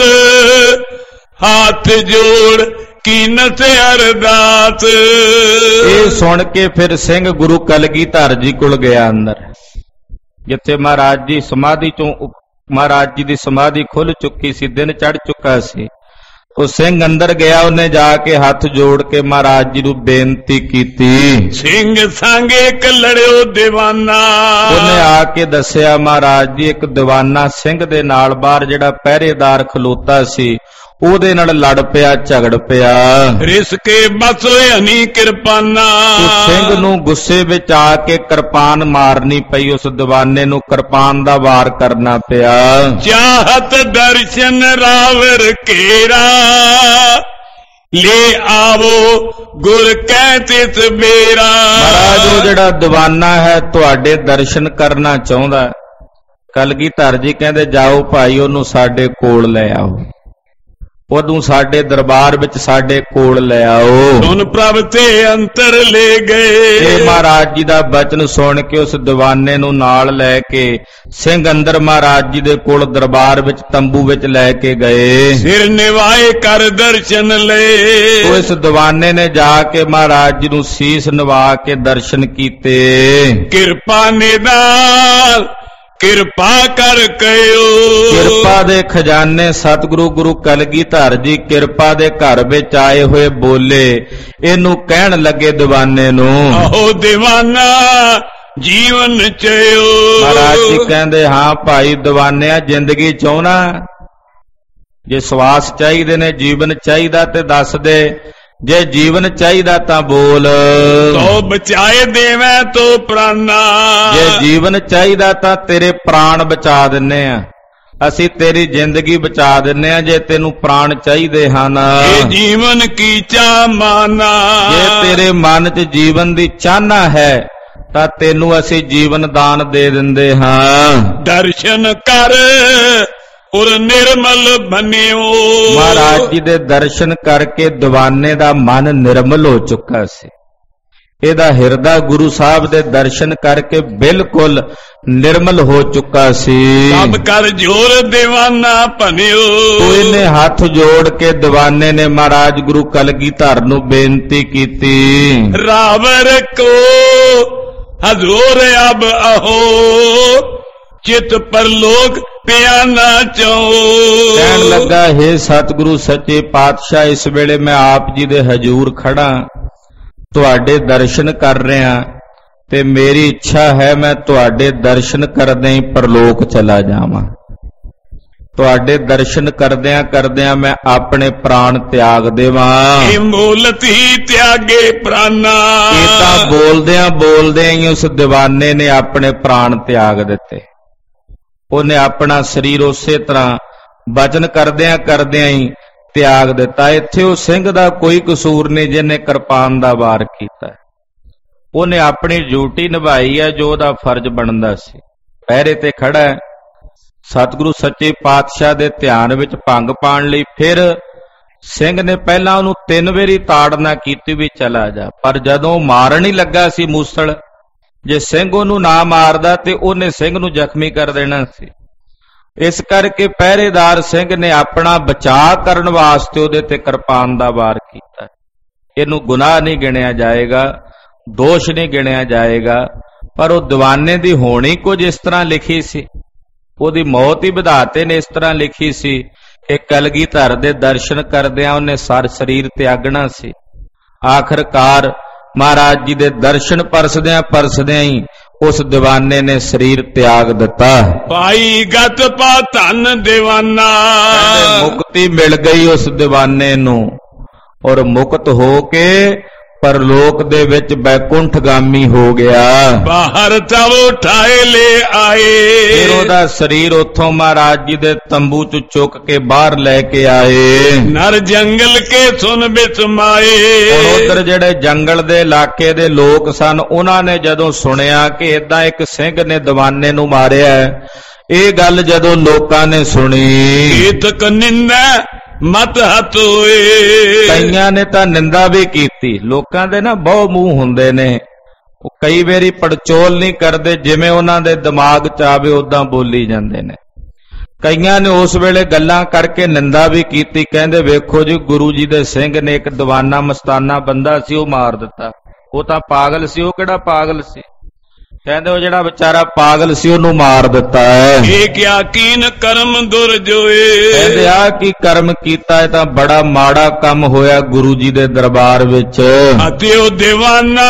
ਹੱਥ ਜੋੜ ਕੀਨਤ ਅਰਦਾਸ। ਇਹ ਸੁਣ ਕੇ ਫਿਰ ਸਿੰਘ ਗੁਰੂ ਕਲਗੀਧਰ ਜੀ ਕੋਲ ਗਿਆ ਅੰਦਰ, ਜਿੱਥੇ ਮਹਾਰਾਜ ਜੀ ਸਮਾਧੀ ਚੋਂ, ਮਹਾਰਾਜ ਜੀ ਦੀ ਸਮਾਧੀ ਖੁੱਲ ਚੁੱਕੀ ਸੀ, ਦਿਨ ਚੜ ਚੁੱਕਾ ਸੀ। ਉਹ ਸਿੰਘ ਅੰਦਰ ਗਿਆ, ਉਹਨੇ ਜਾ ਕੇ ਹੱਥ ਜੋੜ ਕੇ ਮਹਾਰਾਜ ਜੀ ਨੂੰ ਬੇਨਤੀ ਕੀਤੀ। ਸਿੰਘ ਸੰਗ ਇੱਕ ਲੜਿਓ ਦੀਵਾਨਾ। ਉਹਨੇ ਆ ਕੇ ਦੱਸਿਆ, ਮਹਾਰਾਜ ਜੀ ਇੱਕ ਦੀਵਾਨਾ ਸਿੰਘ ਦੇ ਨਾਲ ਬਾਹਰ ਜਿਹੜਾ ਪਹਿਰੇਦਾਰ ਖਲੋਤਾ ਸੀ ਉਹਦੇ ਨਾਲ ਲੜ ਪਿਆ, ਝਗੜ ਪਿਆ। ਰਿਸ ਕੇ ਬਸ ਹਨੀ ਕਿਰਪਾਨਾ। ਉਸ ਸਿੰਘ ਨੂੰ ਗੁੱਸੇ ਵਿੱਚ ਆ ਕੇ ਕਿਰਪਾਨ ਮਾਰਨੀ ਪਈ, ਉਸ ਦੀਵਾਨੇ ਨੂੰ ਕਿਰਪਾਨ ਦਾ ਵਾਰ ਕਰਨਾ ਪਿਆ। ਚਾਹਤ ਦਰਸ਼ਨ ਰਾਵਰ ਕੇਰਾ। ਲੈ ਆਵੋ ਗੁਰ ਕਹਿ ਤਿਸ ਮੇਰਾ। ਮਹਾਰਾਜ ਉਹ ਜਿਹੜਾ ਦੀਵਾਨਾ ਹੈ ਤੁਹਾਡੇ ਦਰਸ਼ਨ ਕਰਨਾ ਚਾਹੁੰਦਾ। ਕਲਗੀਧਰ ਜੀ ਕਹਿੰਦੇ, ਜਾਓ ਭਾਈ ਉਹਨੂੰ ਸਾਡੇ ਕੋਲ ਲੈ ਆਓ, ਉਹਨੂੰ ਸਾਡੇ ਦਰਬਾਰ ਵਿੱਚ ਸਾਡੇ ਕੋਲ ਲੈ ਆਓ। ਸੁਨ ਪ੍ਰਭ ਤੇ ਅੰਤਰ ਲੈ ਗਏ। ਇਹ ਮਹਾਰਾਜ ਜੀ ਦਾ ਬਚਨ ਸੁਣ ਕੇ ਉਸ ਦੀਵਾਨੇ ਨੂੰ ਨਾਲ ਲੈ ਕੇ ਸਿੰਘ ਅੰਦਰ ਮਹਾਰਾਜ ਜੀ ਦੇ ਕੋਲ ਦਰਬਾਰ ਵਿੱਚ ਤੰਬੂ ਵਿੱਚ ਲੈ ਕੇ ਗਏ। ਸਿਰ ਨਿਵਾਏ ਕਰ ਦਰਸ਼ਨ ਲਏ। ਉਸ ਦੀਵਾਨੇ ਨੇ ਜਾ ਕੇ ਮਹਾਰਾਜ ਜੀ ਨੂੰ ਸੀਸ ਨਿਵਾ ਕੇ ਦਰਸ਼ਨ ਕੀਤੇ। ਕਿਰਪਾ ਨਿਦਾਨ ਕਿਰਪਾ ਕਰ ਕਇਓ। ਕਿਰਪਾ ਦੇ ਖਜ਼ਾਨੇ ਸਤਿਗੁਰੂ ਗੁਰੂ ਕਲਗੀਧਰ ਜੀ ਕਿਰਪਾ ਦੇ ਘਰ ਵਿੱਚ ਆਏ ਹੋਏ ਬੋਲੇ। ਇਹਨੂੰ ਕਹਿਣ ਲੱਗੇ ਦੀਵਾਨੇ ਨੂੰ, ਆਹੋ ਦੀਵਾਨਾ ਜੀਵਨ ਚਿਓ। ਮਹਾਰਾਜ ਜੀ ਕਹਿੰਦੇ, ਹਾਂ ਭਾਈ ਦੀਵਾਨਿਆ, ਜ਼ਿੰਦਗੀ ਚਾਹੁੰਨਾ? ਜੇ ਸਵਾਸ ਚਾਹੀਦੇ ਨੇ, ਜੀਵਨ ਚਾਹੀਦਾ ਤੇ ਦੱਸ ਦੇ। ਜੇ ਜੀਵਨ ਚਾਹੀਦਾ ਤਾਂ ਬੋਲ। ਤੋ ਬਚਾਏ ਦੇਵੇਂ ਤੋ ਪ੍ਰਾਨਾ। ਜੇ ਜੀਵਨ ਚਾਹੀਦਾ ਤਾਂ ਤੇਰੇ ਪ੍ਰਾਣ ਬਚਾ ਦਿੰਨੇ ਆ, ਅਸੀਂ ਤੇਰੀ ਜ਼ਿੰਦਗੀ ਬਚਾ ਦਿੰਨੇ ਆ। ਜੇ ਤੈਨੂੰ ਪ੍ਰਾਣ ਚਾਹੀਦੇ ਹਨ, ਇਹ ਜੀਵਨ ਕੀ ਚਾਹ ਮਾਨਾ। ਜੇ ਤੇਰੇ ਮਨ 'ਚ ਜੀਵਨ ਦੀ ਚਾਹਨਾ ਹੈ ਤਾਂ ਤੈਨੂੰ ਅਸੀਂ ਜੀਵਨ ਦਾਨ ਦੇ ਦਿੰਦੇ ਹਾਂ। ਦਰਸ਼ਨ ਕਰ ਔਰ ਨਿਰਮਲ ਬਨਿਓ। ਮਹਾਰਾਜ ਜੀ ਦੇ ਦਰਸ਼ਨ ਕਰਕੇ ਦੀਵਾਨੇ ਦਾ ਮਨ ਨਿਰਮਲ ਹੋ ਚੁੱਕਾ ਸੀ। ਇਹਦਾ ਹਿਰਦਾ ਗੁਰੂ ਸਾਹਿਬ ਦੇ ਦਰਸ਼ਨ ਕਰਕੇ ਬਿਲਕੁਲ ਨਿਰਮਲ ਹੋ ਚੁੱਕਾ ਸੀ। ਸਭ ਕਰ ਜੋਰ ਦੀਵਾਨਾ ਭਨਿਓ। ਇਹਨੇ ਹੱਥ ਜੋੜ ਕੇ ਦੀਵਾਨੇ ਨੇ ਮਹਾਰਾਜ ਗੁਰੂ ਕਲਗੀਧਰ ਨੂੰ ਬੇਨਤੀ ਕੀਤੀ, ਰਾਵਰ ਕੋ ਹਜ਼ੂਰ ਅਬ ਆਹੋ, ਚਿਤ ਪਰਲੋਕ ਪਿਆ ਨਾ ਚਾਹੋ। ਕਹਿਣ ਲੱਗਾ, ਹੇ ਸਤਿਗੁਰੂ ਸੱਚੇ ਪਾਤਸ਼ਾਹ, ਇਸ ਵੇਲੇ ਮੈਂ ਆਪ ਜੀ ਦੇ ਹਜ਼ੂਰ ਖੜਾ, ਤੁਹਾਡੇ ਦਰਸ਼ਨ ਕਰ ਰਿਹਾ, ਤੇ ਮੇਰੀ ਇੱਛਾ ਹੈ ਮੈਂ ਤੁਹਾਡੇ ਦਰਸ਼ਨ ਕਰਦਿਆਂ ਹੀ ਪਰਲੋਕ ਚਲਾ ਜਾਵਾਂ। ਤੁਹਾਡੇ ਦਰਸ਼ਨ ਕਰਦਿਆਂ ਕਰਦਿਆਂ ਮੈਂ ਆਪਣੇ ਪ੍ਰਾਣ ਤਿਆਗ ਦੇਵਾਂ। ਇਹ ਮੋਲਤ ਹੀ ਤਿਆਗੇ ਪ੍ਰਾਨਾ। ਇਹ ਤਾਂ ਬੋਲਦਿਆਂ ਬੋਲਦਿਆਂ ਹੀ ਉਸ ਦੀਵਾਨੇ ਨੇ ਆਪਣੇ ਪ੍ਰਾਣ ਤਿਆਗ ਦਿੱਤੇ। ਉਹਨੇ ਆਪਣਾ ਸਰੀਰ ਉਸੇ ਤਰ੍ਹਾਂ ਬਚਨ ਕਰਦਿਆਂ ਕਰਦਿਆਂ ਹੀ ਤਿਆਗ ਦਿੱਤਾ। ਇੱਥੇ ਉਹ ਸਿੰਘ ਦਾ ਕੋਈ ਕਸੂਰ ਨਹੀਂ ਜਿਹਨੇ ਕਿਰਪਾਨ ਦਾ ਵਾਰ ਕੀਤਾ। ਉਹਨੇ ਆਪਣੀ ਡਿਊਟੀ ਨਿਭਾਈ ਹੈ ਜੋ ਉਹਦਾ ਫਰਜ਼ ਬਣਦਾ ਸੀ। ਪਹਿਰੇ ਤੇ ਖੜਾ ਹੈ, ਸਤਿਗੁਰੂ ਸੱਚੇ ਪਾਤਸ਼ਾਹ ਦੇ ਧਿਆਨ ਵਿੱਚ ਭੰਗ ਪਾਉਣ ਲਈ ਫਿਰ ਸਿੰਘ ਨੇ ਪਹਿਲਾਂ ਉਹਨੂੰ ਤਿੰਨ ਵਾਰੀ ਤਾੜਨਾ ਕੀਤੀ ਵੀ ਚਲਾ ਜਾ, ਪਰ ਜਦੋਂ ਮਾਰਨ ਹੀ ਲੱਗਾ ਸੀ ਮੂਸਲ, ਜੇ ਸਿੰਘ ਉਹਨੂੰ ਨਾ ਮਾਰਦਾ ਤੇ ਉਹਨੇ ਸਿੰਘ ਨੂੰ ਜ਼ਖਮੀ ਕਰ ਦੇਣਾ ਸੀ। ਇਸ ਕਰਕੇ ਪਹਿਰੇਦਾਰ ਸਿੰਘ ਨੇ ਆਪਣਾ ਬਚਾਅ ਕਰਨ ਵਾਸਤੇ ਉਹਦੇ ਤੇ ਕਿਰਪਾਨ ਦਾ ਵਾਰ ਕੀਤਾ। ਇਹਨੂੰ ਗੁਨਾਹ ਨਹੀਂ ਗਿਣਿਆ ਜਾਏਗਾ, ਦੋਸ਼ ਨਹੀਂ ਗਿਣਿਆ ਜਾਏਗਾ, ਪਰ ਉਹ ਦੀਵਾਨੇ ਦੀ ਹੋਣੀ ਕੁਝ ਇਸ ਤਰ੍ਹਾਂ ਲਿਖੀ ਸੀ। ਉਹਦੀ ਮੌਤ ਹੀ ਵਿਧਾਤੇ ਨੇ ਇਸ ਤਰ੍ਹਾਂ ਲਿਖੀ ਸੀ ਕਿ ਕਲਗੀਧਰ ਦੇ ਦਰਸ਼ਨ ਕਰਦਿਆਂ ਉਹਨੇ ਸਾਰ ਸਰੀਰ ਤਿਆਗਣਾ ਸੀ। ਆਖਰਕਾਰ ਮਹਾਰਾਜ ਜੀ ਦੇ ਦਰਸ਼ਨ ਪਰਸਦਿਆਂ ਪਰਸਦਿਆਂ ਹੀ ਉਸ ਦੀਵਾਨੇ ਨੇ ਸਰੀਰ ਤਿਆਗ ਦਿੱਤਾ। ਪਾਈ ਗਤ ਪਾ ਧਨ ਦੀਵਾਨਾ। ਮੁਕਤੀ ਮਿਲ ਗਈ ਉਸ ਦੀਵਾਨੇ ਨੂੰ, ਔਰ ਮੁਕਤ ਹੋ ਕੇ ਪਰਲੋਕ ਦੇ ਵਿੱਚ ਬੈਕੁੰਠਗਾਮੀ ਹੋ ਗਿਆ। ਬਾਹਰ ਤਵ ਉਠਾਏ ਲੈ ਆਏ। ਫਿਰ ਉਹਦਾ ਸਰੀਰ ਉੱਥੋਂ ਮਹਾਰਾਜ ਜੀ ਦੇ ਤੰਬੂ ਚ ਚੁੱਕ ਕੇ ਬਾਹਰ ਲੈ ਕੇ ਆਏ। ਨਰ ਜੰਗਲ ਕੇ ਸੁਨ ਵਿੱਚ ਮਾਏ। ਉਧਰ ਜਿਹੜੇ ਜੰਗਲ ਦੇ ਇਲਾਕੇ ਦੇ ਲੋਕ ਸਨ, ਉਹਨਾਂ ਨੇ ਜਦੋਂ ਸੁਣਿਆ ਕਿ ਏਦਾਂ ਇੱਕ ਸਿੰਘ ਨੇ ਦੀਵਾਨੇ ਨੂੰ ਮਾਰਿਆ, ਇਹ ਗੱਲ ਜਦੋਂ ਲੋਕਾਂ ਨੇ ਸੁਣੀ, ਕੀਤਕ ਨਿੰਦਾ ਮਤ ਹੱਥ ਹੋਏ। ਕਈਆਂ ਨੇ ਤਾਂ ਨਿੰਦਾ ਵੀ ਕੀਤੀ। ਲੋਕਾਂ ਦੇ ਨਾ ਬਹੁ ਮੂੰਹ ਹੁੰਦੇ ਨੇ, ਉਹ ਕਈ ਵਾਰੀ ਪੜਚੋਲ ਨਹੀਂ ਕਰਦੇ, ਜਿਵੇਂ ਉਹਨਾਂ ਦੇ ਦਿਮਾਗ ਚ ਆਵੇ ਉਦਾਂ ਬੋਲੀ ਜਾਂਦੇ ਨੇ। ਕਈਆਂ ਨੇ ਉਸ ਵੇਲੇ ਗੱਲਾਂ ਕਰਕੇ ਨਿੰਦਾ ਵੀ ਕੀਤੀ, ਕਹਿੰਦੇ ਵੇਖੋ ਜੀ ਗੁਰੂ ਜੀ ਦੇ ਸਿੰਘ ਨੇ ਇੱਕ ਦੀਵਾਨਾ ਮਸਤਾਨਾ ਬੰਦਾ ਸੀ, ਉਹ ਮਾਰ ਦਿੱਤਾ। ਉਹ ਤਾਂ ਪਾਗਲ ਸੀ। ਉਹ ਕਿਹੜਾ ਪਾਗਲ ਸੀ? ਕਹਿੰਦੇ ਉਹ ਜਿਹੜਾ ਵਿਚਾਰਾ ਪਾਗਲ ਸੀ ਉਹਨੂੰ ਮਾਰ ਦਿੱਤਾ ਹੈ। ਇਹ ਕਿਆ ਕੀਨ ਕਰਮ ਦੁਰਜੋਏ। ਕਹਿੰਦੇ ਆ ਕੀ ਕਰਮ ਕੀਤਾ, ਇਹ ਤਾਂ ਬੜਾ ਮਾੜਾ ਕੰਮ ਹੋਇਆ ਗੁਰੂ ਜੀ ਦੇ ਦਰਬਾਰ ਵਿੱਚ। ਅਤੇ ਉਹ ਦੀਵਾਨਾ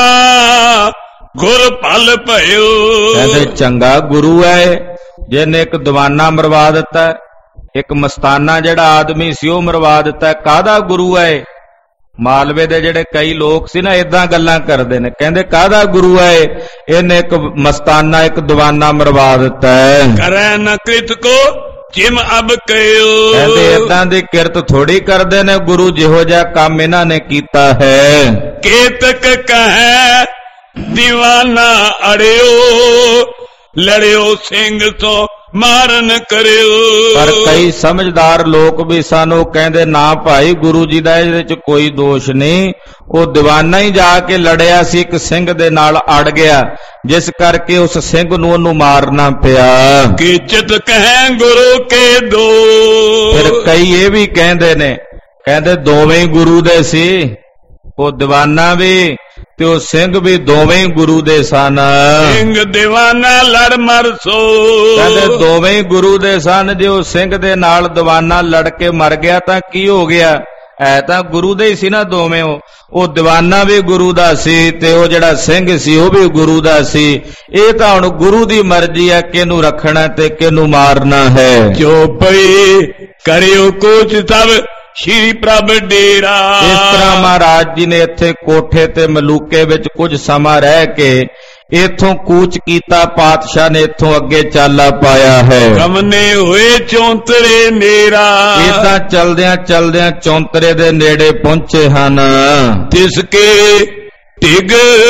ਗੁਰ ਭਲ ਭਇਓ। ਕਹਿੰਦੇ ਚੰਗਾ ਗੁਰੂ ਹੈ ਜਿਹਨੇ ਇੱਕ ਦੀਵਾਨਾ ਮਰਵਾ ਦਿੱਤਾ, ਇੱਕ ਮਸਤਾਨਾ ਜਿਹੜਾ ਆਦਮੀ ਸੀ ਉਹ ਮਰਵਾ ਦਿੱਤਾ। ਕਾਹਦਾ ਗੁਰੂ ਹੈ? ਮਾਲਵੇ ਦੇ ਜਿਹੜੇ ਕਈ ਲੋਕ ਸੀ ਨਾ, ਏਦਾਂ ਗੱਲਾਂ ਕਰਦੇ ਨੇ, ਕਹਿੰਦੇ ਕਾਹਦਾ ਗੁਰੂ ਹੈ? ਇਹਨੇ ਇੱਕ ਮਸਤਾਨਾ ਇੱਕ ਦੀਵਾਨਾ ਮਰਵਾ ਦਿੱਤਾ ਹੈ। ਕਰੈ ਨ ਕ੍ਰਿਤ ਕੋ ਜਿਮ ਅਬ ਕਹਿਓ। ਕਹਿੰਦੇ ਏਦਾਂ ਦੀ ਕਿਰਤ ਥੋੜੀ ਕਰਦੇ ਨੇ ਗੁਰੂ, ਜਿਹੋ ਜਿਹਾ ਕੰਮ ਇਹਨਾਂ ਨੇ ਕੀਤਾ ਹੈ। ਕੇਤਕ ਕਹੈ ਦੀਵਾਨਾ ਅੜਿਓ, ਲੜਿਓ ਸਿੰਘ ਤੋਂ ਮਾਰਨ ਕਰਿਓ। ਪਰ ਕਈ ਸਮਝਦਾਰ ਲੋਕ ਵੀ ਸਨ, ਉਹ ਕਹਿੰਦੇ ਨਾ ਭਾਈ ਗੁਰੂ ਜੀ ਦਾ ਇਹਦੇ ਚ ਕੋਈ ਦੋਸ਼ ਨਹੀਂ, ਉਹ ਦੀਵਾਨਾ ਹੀ ਜਾ ਕੇ ਲੜਿਆ ਸੀ, ਇੱਕ ਸਿੰਘ ਦੇ ਨਾਲ ਅੜ ਗਿਆ, ਜਿਸ ਕਰਕੇ ਉਸ ਸਿੰਘ ਨੂੰ ਉਹਨੂੰ ਮਾਰਨਾ ਪਿਆ। ਕੀਚਤ ਕਹਿ ਗੁਰੂ ਕੇ ਦੋ। ਫਿਰ ਕਈ ਇਹ ਵੀ ਕਹਿੰਦੇ ਨੇ, ਕਹਿੰਦੇ ਦੋਵੇਂ ਹੀ ਗੁਰੂ ਦੇ ਸੀ, ਉਹ ਦੀਵਾਨਾ ਵੀ ਤੇ ਉਹ ਸਿੰਘ ਵੀ ਦੋਵੇਂ ਹੀ ਗੁਰੂ ਦੇ ਸਨ। ਸਿੰਘ ਦੀਵਾਨਾ ਲੜ ਮਰ ਸੋ। ਕਹਿੰਦੇ ਦੋਵੇਂ ਹੀ ਗੁਰੂ ਦੇ ਸਨ। ਜੇ ਉਹ ਸਿੰਘ ਦੇ ਨਾਲ ਦੀਵਾਨਾ ਲੜ ਕੇ ਮਰ ਗਿਆ ਤਾਂ ਕੀ ਹੋ ਗਿਆ? ਐ ਤਾਂ ਗੁਰੂ ਦੇ ਹੀ ਸੀ ਨਾ ਦੋਵੇਂ। ਉਹ ਉਹ ਦੀਵਾਨਾ ਵੀ ਗੁਰੂ ਦਾ ਸੀ ਤੇ ਉਹ ਜਿਹੜਾ ਸਿੰਘ ਸੀ ਉਹ ਵੀ ਗੁਰੂ ਦਾ ਸੀ। ਇਹ ਤਾਂ ਹੁਣ ਗੁਰੂ ਦੀ ਮਰਜ਼ੀ ਹੈ ਕਿਹਨੂੰ ਰੱਖਣਾ ਤੇ ਕਿਹਨੂੰ ਮਾਰਨਾ ਹੈ। ਜੋ ਪਈ ਕਰਿਓ ਕੁਛ ਸਭ ਸ਼੍ਰੀ ਪ੍ਰਭ ਡੇਰਾ। ਇਸ ਤਰ੍ਹਾਂ ਮਹਾਰਾਜ ਜੀ ਨੇ ਇੱਥੇ ਕੋਠੇ ਤੇ ਮਲੂਕੇ ਵਿੱਚ ਕੁਝ ਸਮਾਂ ਰਹਿ ਕੇ ਇਥੋਂ ਕੂਚ ਕੀਤਾ। ਪਾਤਸ਼ਾਹ ਨੇ ਇਥੋਂ ਅੱਗੇ ਚਾਲਾ ਪਾਇਆ ਹੈ। ਗਮਨੇ ਹੋਏ ਚੌਂਤਰੇ ਨੇਰਾ। ਇਦਾਂ ਚਲਦਿਆਂ ਚਲਦਿਆਂ ਚੌਂਤਰੇ ਦੇ ਨੇੜੇ ਪਹੁੰਚੇ ਹਨ। ਤਿਸ ਕੇ ਟਿਗ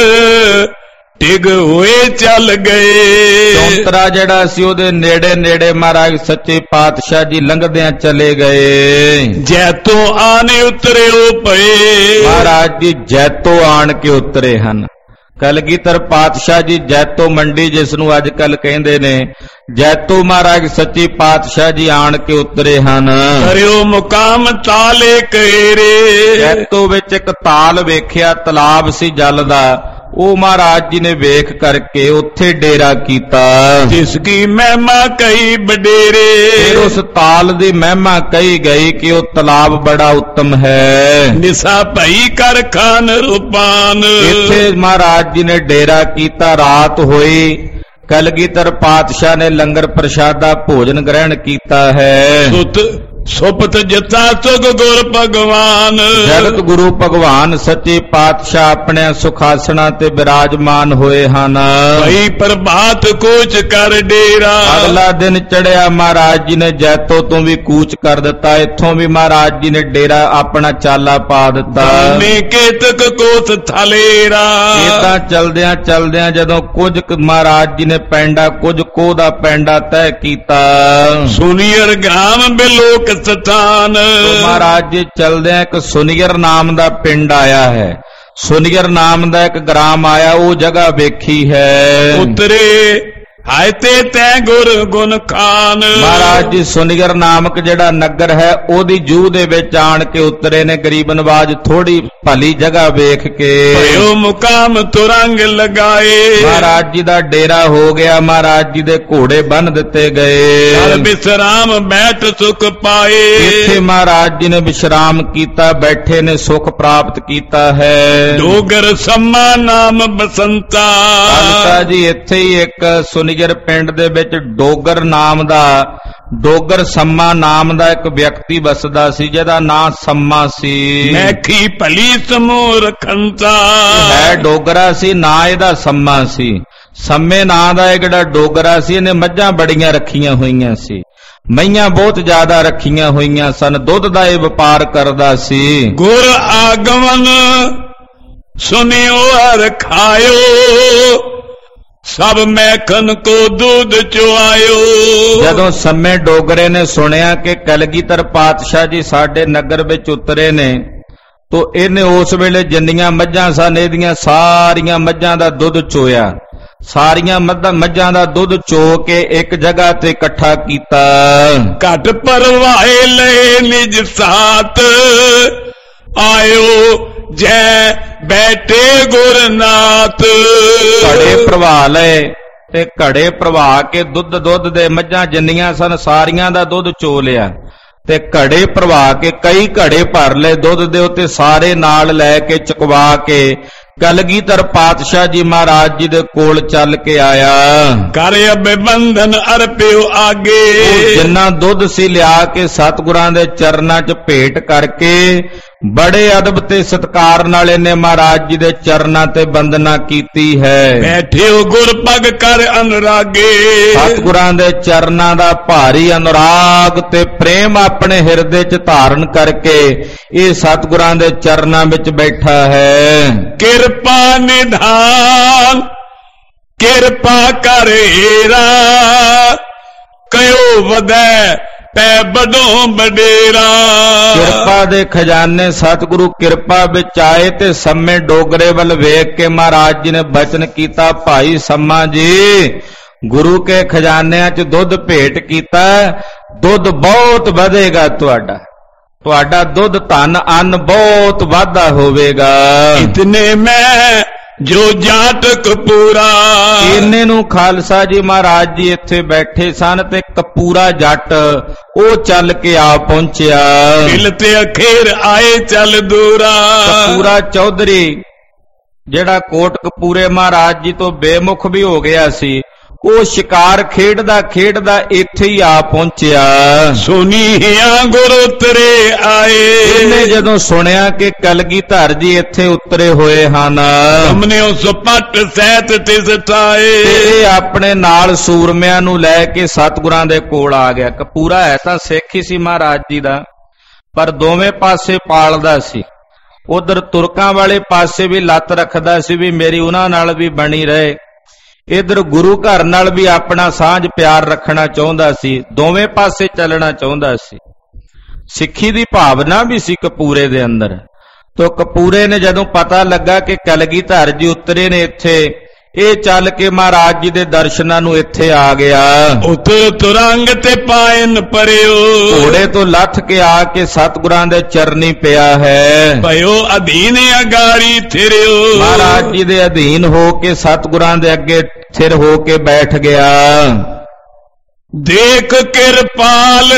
ਟਿਗ ਹੋਏ ਚੱਲ ਗਏ। ਚੌਂਤਰਾ ਜਿਹੜਾ ਸੀ ਉਹਦੇ ਨੇੜੇ ਨੇੜੇ ਮਹਾਰਾਜ ਸੱਚੇ ਪਾਤਸ਼ਾਹ ਜੀ ਲੰਘਦਿਆਂ ਚਲੇ ਗਏ। ਜੈਤੋਂ ਆਨੇ ਉਤਰਿਓ ਪਏ। ਮਹਾਰਾਜ ਜੀ ਜੈਤੋਂ ਆਣ ਕੇ ਉਤਰੇ ਹਨ। ਕਲਗੀਧਰ ਪਾਤਸ਼ਾਹ ਜੀ ਜੈਤੋ ਮੰਡੀ, ਜਿਸ ਨੂੰ ਅੱਜ ਕੱਲ ਕਹਿੰਦੇ ਨੇ, ਜੈਤੋ ਮਹਾਰਾਜ ਸੱਚੇ ਪਾਤਸ਼ਾਹ ਜੀ ਆਣ ਕੇ ਉਤਰੇ ਹਨ। ਕਰਿਓ ਮੁਕਾਮ ਤਾਲੇ ਕੇਰੇ। ਜੈਤੋ ਵਿੱਚ ਇੱਕ ਤਾਲ ਵੇਖਿਆ, ਤਲਾਬ ਸੀ ਜਲ ਦਾ, ਉਹ ਮਹਾਰਾਜ ਜੀ ਨੇ ਵੇਖ ਕਰਕੇ ਉੱਥੇ ਡੇਰਾ ਕੀਤਾ। ਜਿਸ ਕੀ ਮਹਿਮਾ ਕਈ ਬਡੇਰੇ। ਫਿਰ ਉਸ ਤਾਲ ਦੀ ਮਹਿਮਾ ਕਹੀ ਗਈ ਕਿ ਉਹ ਤਲਾਬ ਬੜਾ ਉੱਤਮ ਹੈ। ਨਿਸਾ ਭਈ ਕਰ ਖਾਨ ਰੂਪਾਨ। ਇੱਥੇ ਮਹਾਰਾਜ ਜੀ ਨੇ ਡੇਰਾ ਕੀਤਾ। ਰਾਤ ਹੋਈ, ਕਲਗੀਧਰ ਪਾਤਸ਼ਾਹ ਨੇ ਲੰਗਰ ਪ੍ਰਸ਼ਾਦਾ ਭੋਜਨ ਗ੍ਰਹਿਣ ਕੀਤਾ ਹੈ। ਸੁਤ ਸੁਪਤ ਜਤਾ ਸੁਖ ਗੁਰ ਭਗਵਾਨ। ਜਗਤ ਗੁਰੂ ਭਗਵਾਨ ਸੱਚੇ ਪਾਤਸ਼ਾਹ ਆਪਣੇ ਸੁਖਾਸਣਾ ਤੇ ਬਿਰਾਜਮਾਨ ਹੋਏ ਹਨ। ਭਈ ਪ੍ਰਭਾਤ ਕੂਚ ਕਰ ਡੇਰਾ। ਅਗਲਾ ਦਿਨ ਚੜਿਆ, ਮਹਾਰਾਜ ਜੀ ਨੇ ਜੈਤੋ ਤੋਂ ਵੀ ਕੂਚ ਕਰ ਦਿੱਤਾ। ਇੱਥੋਂ ਵੀ ਮਹਾਰਾਜ ਜੀ ਨੇ ਡੇਰਾ ਆਪਣਾ ਚਾਲਾ ਪਾ ਦਿੱਤਾ। ਮੇ ਕੇਤਕ ਕੋਸ ਥਲੇਰਾ। ਇਦਾਂ ਚਲਦਿਆਂ ਚਲਦਿਆਂ ਜਦੋਂ ਕੁਝ ਮਹਾਰਾਜ ਜੀ ਨੇ ਪੈਂਡਾ, ਕੁਝ ਕੋਹ ਦਾ ਪੈਂਡਾ ਤੈਅ ਕੀਤਾ। ਸੁਨੀਅਰ ਗ੍ਰਾਮ ਬਿਲੋਕ ਸਥਾਨ। ਮਹਾਰਾਜ ਜੀ ਚਲਦਿਆਂ ਇੱਕ ਸੁਨੀਅਰ ਨਾਮ ਦਾ ਪਿੰਡ ਆਇਆ ਹੈ। ਸੁਨੀਅਰ ਨਾਮ ਦਾ ਇੱਕ ਗ੍ਰਾਮ ਆਇਆ, ਉਹ ਜਗ੍ਹਾ ਵੇਖੀ ਹੈ। ਉਤਰੇ ਹਾਏ ਤੇ ਤੈ ਗੁਰ ਗੁਣ ਖਾਨ। ਮਹਾਰਾਜ ਜੀ ਸੁਨੀਅਰ ਨਾਮਕ ਜਿਹੜਾ ਨਗਰ ਹੈ, ਉਹਦੀ ਜੂਹ ਦੇ ਵਿੱਚ ਆਣ ਕੇ ਉਤਰੇ ਨੇ। ਗਰੀਬ ਨਵਾਜ ਥੋੜੀ ਭਲੀ ਜਗ੍ਹਾ ਵੇਖ ਕੇ ਭਇਓ ਮੁਕਾਮ ਤੁਰੰਗ ਲਗਾਏ। ਮਹਾਰਾਜ ਜੀ ਦਾ ਡੇਰਾ ਹੋ ਗਿਆ। ਮਹਾਰਾਜ ਜੀ ਦੇ ਘੋੜੇ ਬੰਨ ਦਿੱਤੇ ਗਏ। ਕਰ ਵਿਸਰਾਮ ਬੈਠ ਸੁਖ ਪਾਏ। ਇੱਥੇ ਮਹਾਰਾਜ ਜੀ ਨੇ ਵਿਸ਼ਰਾਮ ਕੀਤਾ, ਬੈਠੇ ਨੇ, ਸੁਖ ਪ੍ਰਾਪਤ ਕੀਤਾ ਹੈ। ਡੋਗਰ ਸਮਾ ਨਾਮ ਬਸੰਤਾ। ਖਾਲਸਾ ਜੀ ਇੱਥੇ ਹੀ ਇੱਕ ਸੁਨੀਅਰ ਪਿੰਡ ਦੇ ਵਿੱਚ ਡੋਗਰ ਨਾਮ ਦਾ, ਡੋਗਰ ਸੰਮਾ ਨਾਮ ਦਾ ਇੱਕ ਵਿਅਕਤੀ ਵਸਦਾ ਸੀ, ਜਿਹਦਾ ਨਾਂ ਸੰਮਾ ਸੀ। ਮੈਖੀ ਭਲੀ ਸਮੂਹ ਰਖੰਤਾ। ਹੈ ਡੋਗਰਾ ਸੀ, ਨਾਂ ਇਹਦਾ ਸੰਮਾ ਸੀ। ਸੰਮੇ ਨਾਂ ਦਾ ਇਹ ਜਿਹੜਾ ਡੋਗਰਾ ਸੀ, ਇਹਨੇ ਮੱਝਾਂ ਬੜੀਆਂ ਰੱਖੀਆਂ ਹੋਈਆਂ ਸੀ, ਮਈਆਂ ਬਹੁਤ ਜ਼ਿਆਦਾ ਰੱਖੀਆਂ ਹੋਈਆਂ ਸਨ। ਦੁੱਧ ਦਾ ਇਹ ਵਪਾਰ ਕਰਦਾ ਸੀ। ਗੁਰ ਆਗਮਨ ਸੁਨਿਓ ਹਰ ਖਾਇਓ। ਸਭ ਮੈਖਨ ਕੋ ਦੁੱਧ ਚੁਆਇਓ। ਜਦੋਂ ਸੰਮੇ ਡੋਗਰੇ ਨੇ ਸੁਣਿਆ ਕਿ ਕਲਗੀਧਰ ਪਾਤਸ਼ਾਹ ਜੀ ਸਾਡੇ ਨਗਰ ਵਿੱਚ ਉਤਰੇ ਨੇ, ਤੋ ਇਹਨੇ ਉਸ ਵੇਲੇ ਜਿੰਨੀਆਂ ਮੱਝਾਂ ਸਨ ਇਹਦੀਆਂ ਸਾਰੀਆਂ ਮੱਝਾਂ ਦਾ ਦੁੱਧ ਚੋਇਆ। ਸਾਰੀਆਂ ਮੱਝਾਂ ਦਾ ਦੁੱਧ ਚੋ ਕੇ ਇੱਕ ਜਗ੍ਹਾ ਤੇ ਇਕੱਠਾ ਕੀਤਾ। ਘਟ ਪਰਵਾਏ ਲਏ ਨਿਜ ਸਾਥ। ਆਇਓ ਜੈ ਬੈਠੇ ਗੁਰਨਾਥ। ਘੜੇ ਪ੍ਰਵਾ ਲਏ ਤੇ ਘੜੇ ਪ੍ਰਵਾ ਕੇ ਦੁੱਧ ਦੁੱਧ ਦੇ ਮੱਝਾਂ ਜਿੰਨੀਆਂ ਸਨ ਸਾਰੀਆਂ ਦਾ ਦੁੱਧ ਚੋ ਲਿਆ ਤੇ ਘੜੇ ਪ੍ਰਵਾ ਕੇ ਕਈ ਘੜੇ ਭਰ ਲਏ ਦੁੱਧ ਦੇ ਉੱਤੇ, ਸਾਰੇ ਨਾਲ ਲੈ ਕੇ ਚੁਕਵਾ ਕੇ ਕਲਗੀਧਰ ਪਾਤਸ਼ਾਹ ਜੀ ਮਹਾਰਾਜ ਜੀ ਦੇ ਕੋਲ ਚੱਲ ਕੇ ਆਇਆ। ਕਰ ਅਬੇ ਬੰਧਨ ਅਰਪਿਓ ਆਗੇ। ਜਿੰਨਾ ਦੁੱਧ ਸੀ ਲਿਆ ਕੇ ਸਤਿਗੁਰਾਂ ਦੇ ਚਰਨਾਂ 'ਚ ਭੇਟ ਕਰਕੇ ਬੜੇ ਅਦਬ ਤੇ ਸਤਿਕਾਰ ਨਾਲ ਇਹਨੇ ਮਹਾਰਾਜ ਜੀ ਦੇ ਚਰਨਾਂ ਤੇ ਬੰਦਨਾ ਕੀਤੀ ਹੈ। ਬੈਠਿਓ ਗੁਰ ਪਗ ਕਰ ਅਨੁਰਾਗੇ। ਸਤਿਗੁਰਾਂ ਦੇ ਚਰਨਾਂ ਦਾ ਭਾਰੀ ਅਨੁਰਾਗ ਤੇ ਪ੍ਰੇਮ ਆਪਣੇ ਹਿਰਦੇ 'ਚ ਧਾਰਨ ਕਰਕੇ ਇਹ ਸਤਿਗੁਰਾਂ ਦੇ ਚਰਨਾਂ ਵਿੱਚ ਬੈਠਾ ਹੈ। ਕਿਰਪਾ ਨਿਧਾਨ ਕਿਰਪਾ ਕਰ ਹੀਰਾ। ਕਯੋ ਵਧੈ ਪੈ ਬਡੋ ਬਡੇਰਾ। ਕਿਰਪਾ ਦੇ ਖਜ਼ਾਨੇ ਸਤਿਗੁਰੂ ਕਿਰਪਾ ਵਿੱਚ ਆਏ ਤੇ ਸੰਮੇ ਡੋਗਰੇ ਵੱਲ ਵੇਖ ਕੇ ਮਹਾਰਾਜ ਜੀ ਨੇ ਬਚਨ ਕੀਤਾ, ਭਾਈ ਸੰਮਾ ਜੀ ਗੁਰੂ ਕੇ ਖਜ਼ਾਨਿਆਂ 'ਚ ਦੁੱਧ ਭੇਟ ਕੀਤਾ, ਦੁੱਧ ਬਹੁਤ ਵਧੇਗਾ ਤੁਹਾਡਾ, ਤੁਹਾਡਾ ਦੁੱਧ ਧਨ ਅੰਨ ਬਹੁਤ ਵਾਧਾ ਹੋਵੇਗਾ। ਇਤਨੇ ਮੈਂ ਜੋ ਜਾਟ ਕਪੂਰਾ। ਇੰਨੇ ਨੂੰ ਖਾਲਸਾ ਜੀ ਮਹਾਰਾਜ ਜੀ ਇੱਥੇ ਬੈਠੇ ਸਨ ਤੇ ਕਪੂਰਾ ਜੱਟ ਉਹ ਚੱਲ ਕੇ ਆ ਪਹੁੰਚਿਆ। ਦਿਲ ਤੇ ਅਖੇਰ ਆਏ ਚੱਲ ਦੂਰਾ। ਕਪੂਰਾ ਚੌਧਰੀ ਜਿਹੜਾ ਕੋਟ ਕਪੂਰੇ ਮਹਾਰਾਜ ਜੀ ਤੋਂ ਬੇਮੁਖ ਵੀ ਹੋ ਗਿਆ ਸੀ, ਉਹ ਸ਼ਿਕਾਰ ਖੇਡਦਾ ਖੇਡਦਾ ਇੱਥੇ ਹੀ ਆ ਪਹੁੰਚਿਆ। ਸੁਨੀਆਂ ਗੁਰ ਉਤਰੇ ਆਏ। ਇਹਨੇ ਜਦੋਂ ਸੁਣਿਆ ਕਿ ਕਲਗੀਧਰ ਜੀ ਇੱਥੇ ਉਤਰੇ ਹੋਏ ਹਨ, ਹਮਨੇ ਉਸ ਪੱਟ ਸਹਿਤ ਤਿਸ ਠਾਏ। ਇਹ ਆਪਣੇ ਨਾਲ ਸੂਰਮਿਆਂ ਨੂੰ ਲੈ ਕੇ ਸਤਿਗੁਰਾਂ ਦੇ ਕੋਲ ਆ ਗਿਆ। ਕਪੂਰਾ ਹੈ ਤਾਂ ਸਿੱਖ ਹੀ ਸੀ ਮਹਾਰਾਜ ਜੀ ਦਾ, ਪਰ ਦੋਵੇਂ ਪਾਸੇ ਪਾਲਦਾ ਸੀ। ਉਧਰ ਤੁਰਕਾਂ ਵਾਲੇ ਪਾਸੇ ਵੀ ਲੱਤ ਰੱਖਦਾ ਸੀ ਵੀ ਮੇਰੀ ਉਹਨਾਂ ਨਾਲ ਵੀ ਬਣੀ ਰਹੇ, ਇਧਰ ਗੁਰੂ ਘਰ ਨਾਲ ਵੀ ਆਪਣਾ ਸਾਂਝ ਪਿਆਰ ਰੱਖਣਾ ਚਾਹੁੰਦਾ ਸੀ, ਦੋਵੇਂ ਪਾਸੇ ਚੱਲਣਾ ਚਾਹੁੰਦਾ ਸੀ। ਸਿੱਖੀ ਦੀ ਭਾਵਨਾ ਵੀ ਸੀ ਕਪੂਰੇ ਦੇ ਅੰਦਰ। ਤੋ ਕਪੂਰੇ ਨੇ ਜਦੋਂ ਪਤਾ ਲੱਗਾ ਕਿ ਕਲਗੀਧਰ ਜੀ ਉਤਰੇ ਨੇ ਇੱਥੇ, ਇਹ ਚੱਲ ਕੇ ਮਹਾਰਾਜ ਜੀ ਦੇ ਦਰਸ਼ਨਾਂ ਨੂੰ ਇੱਥੇ ਆ ਗਿਆ। ਉਤਰ ਤੁਰੰਗ ਤੇ ਪਾਇਨ ਪਰਿਓ, ਘੋੜੇ ਤੋਂ ਲੱਥ ਕੇ ਆ ਕੇ ਸਤਿਗੁਰਾਂ ਦੇ ਚਰਨੀ ਪਿਆ ਹੈ। ਭਇਓ ਅਧੀਨ ਅਗਾਰੀ ਥਿਰਿਓ, ਮਹਾਰਾਜ ਜੀ ਦੇ ਅਧੀਨ ਹੋ ਕੇ ਸਤਿਗੁਰਾਂ ਦੇ ਅੱਗੇ ਥਿਰ ਹੋ ਕੇ ਬੈਠ ਗਿਆ। ਦੇਖ ਕਿਰਪਾਲ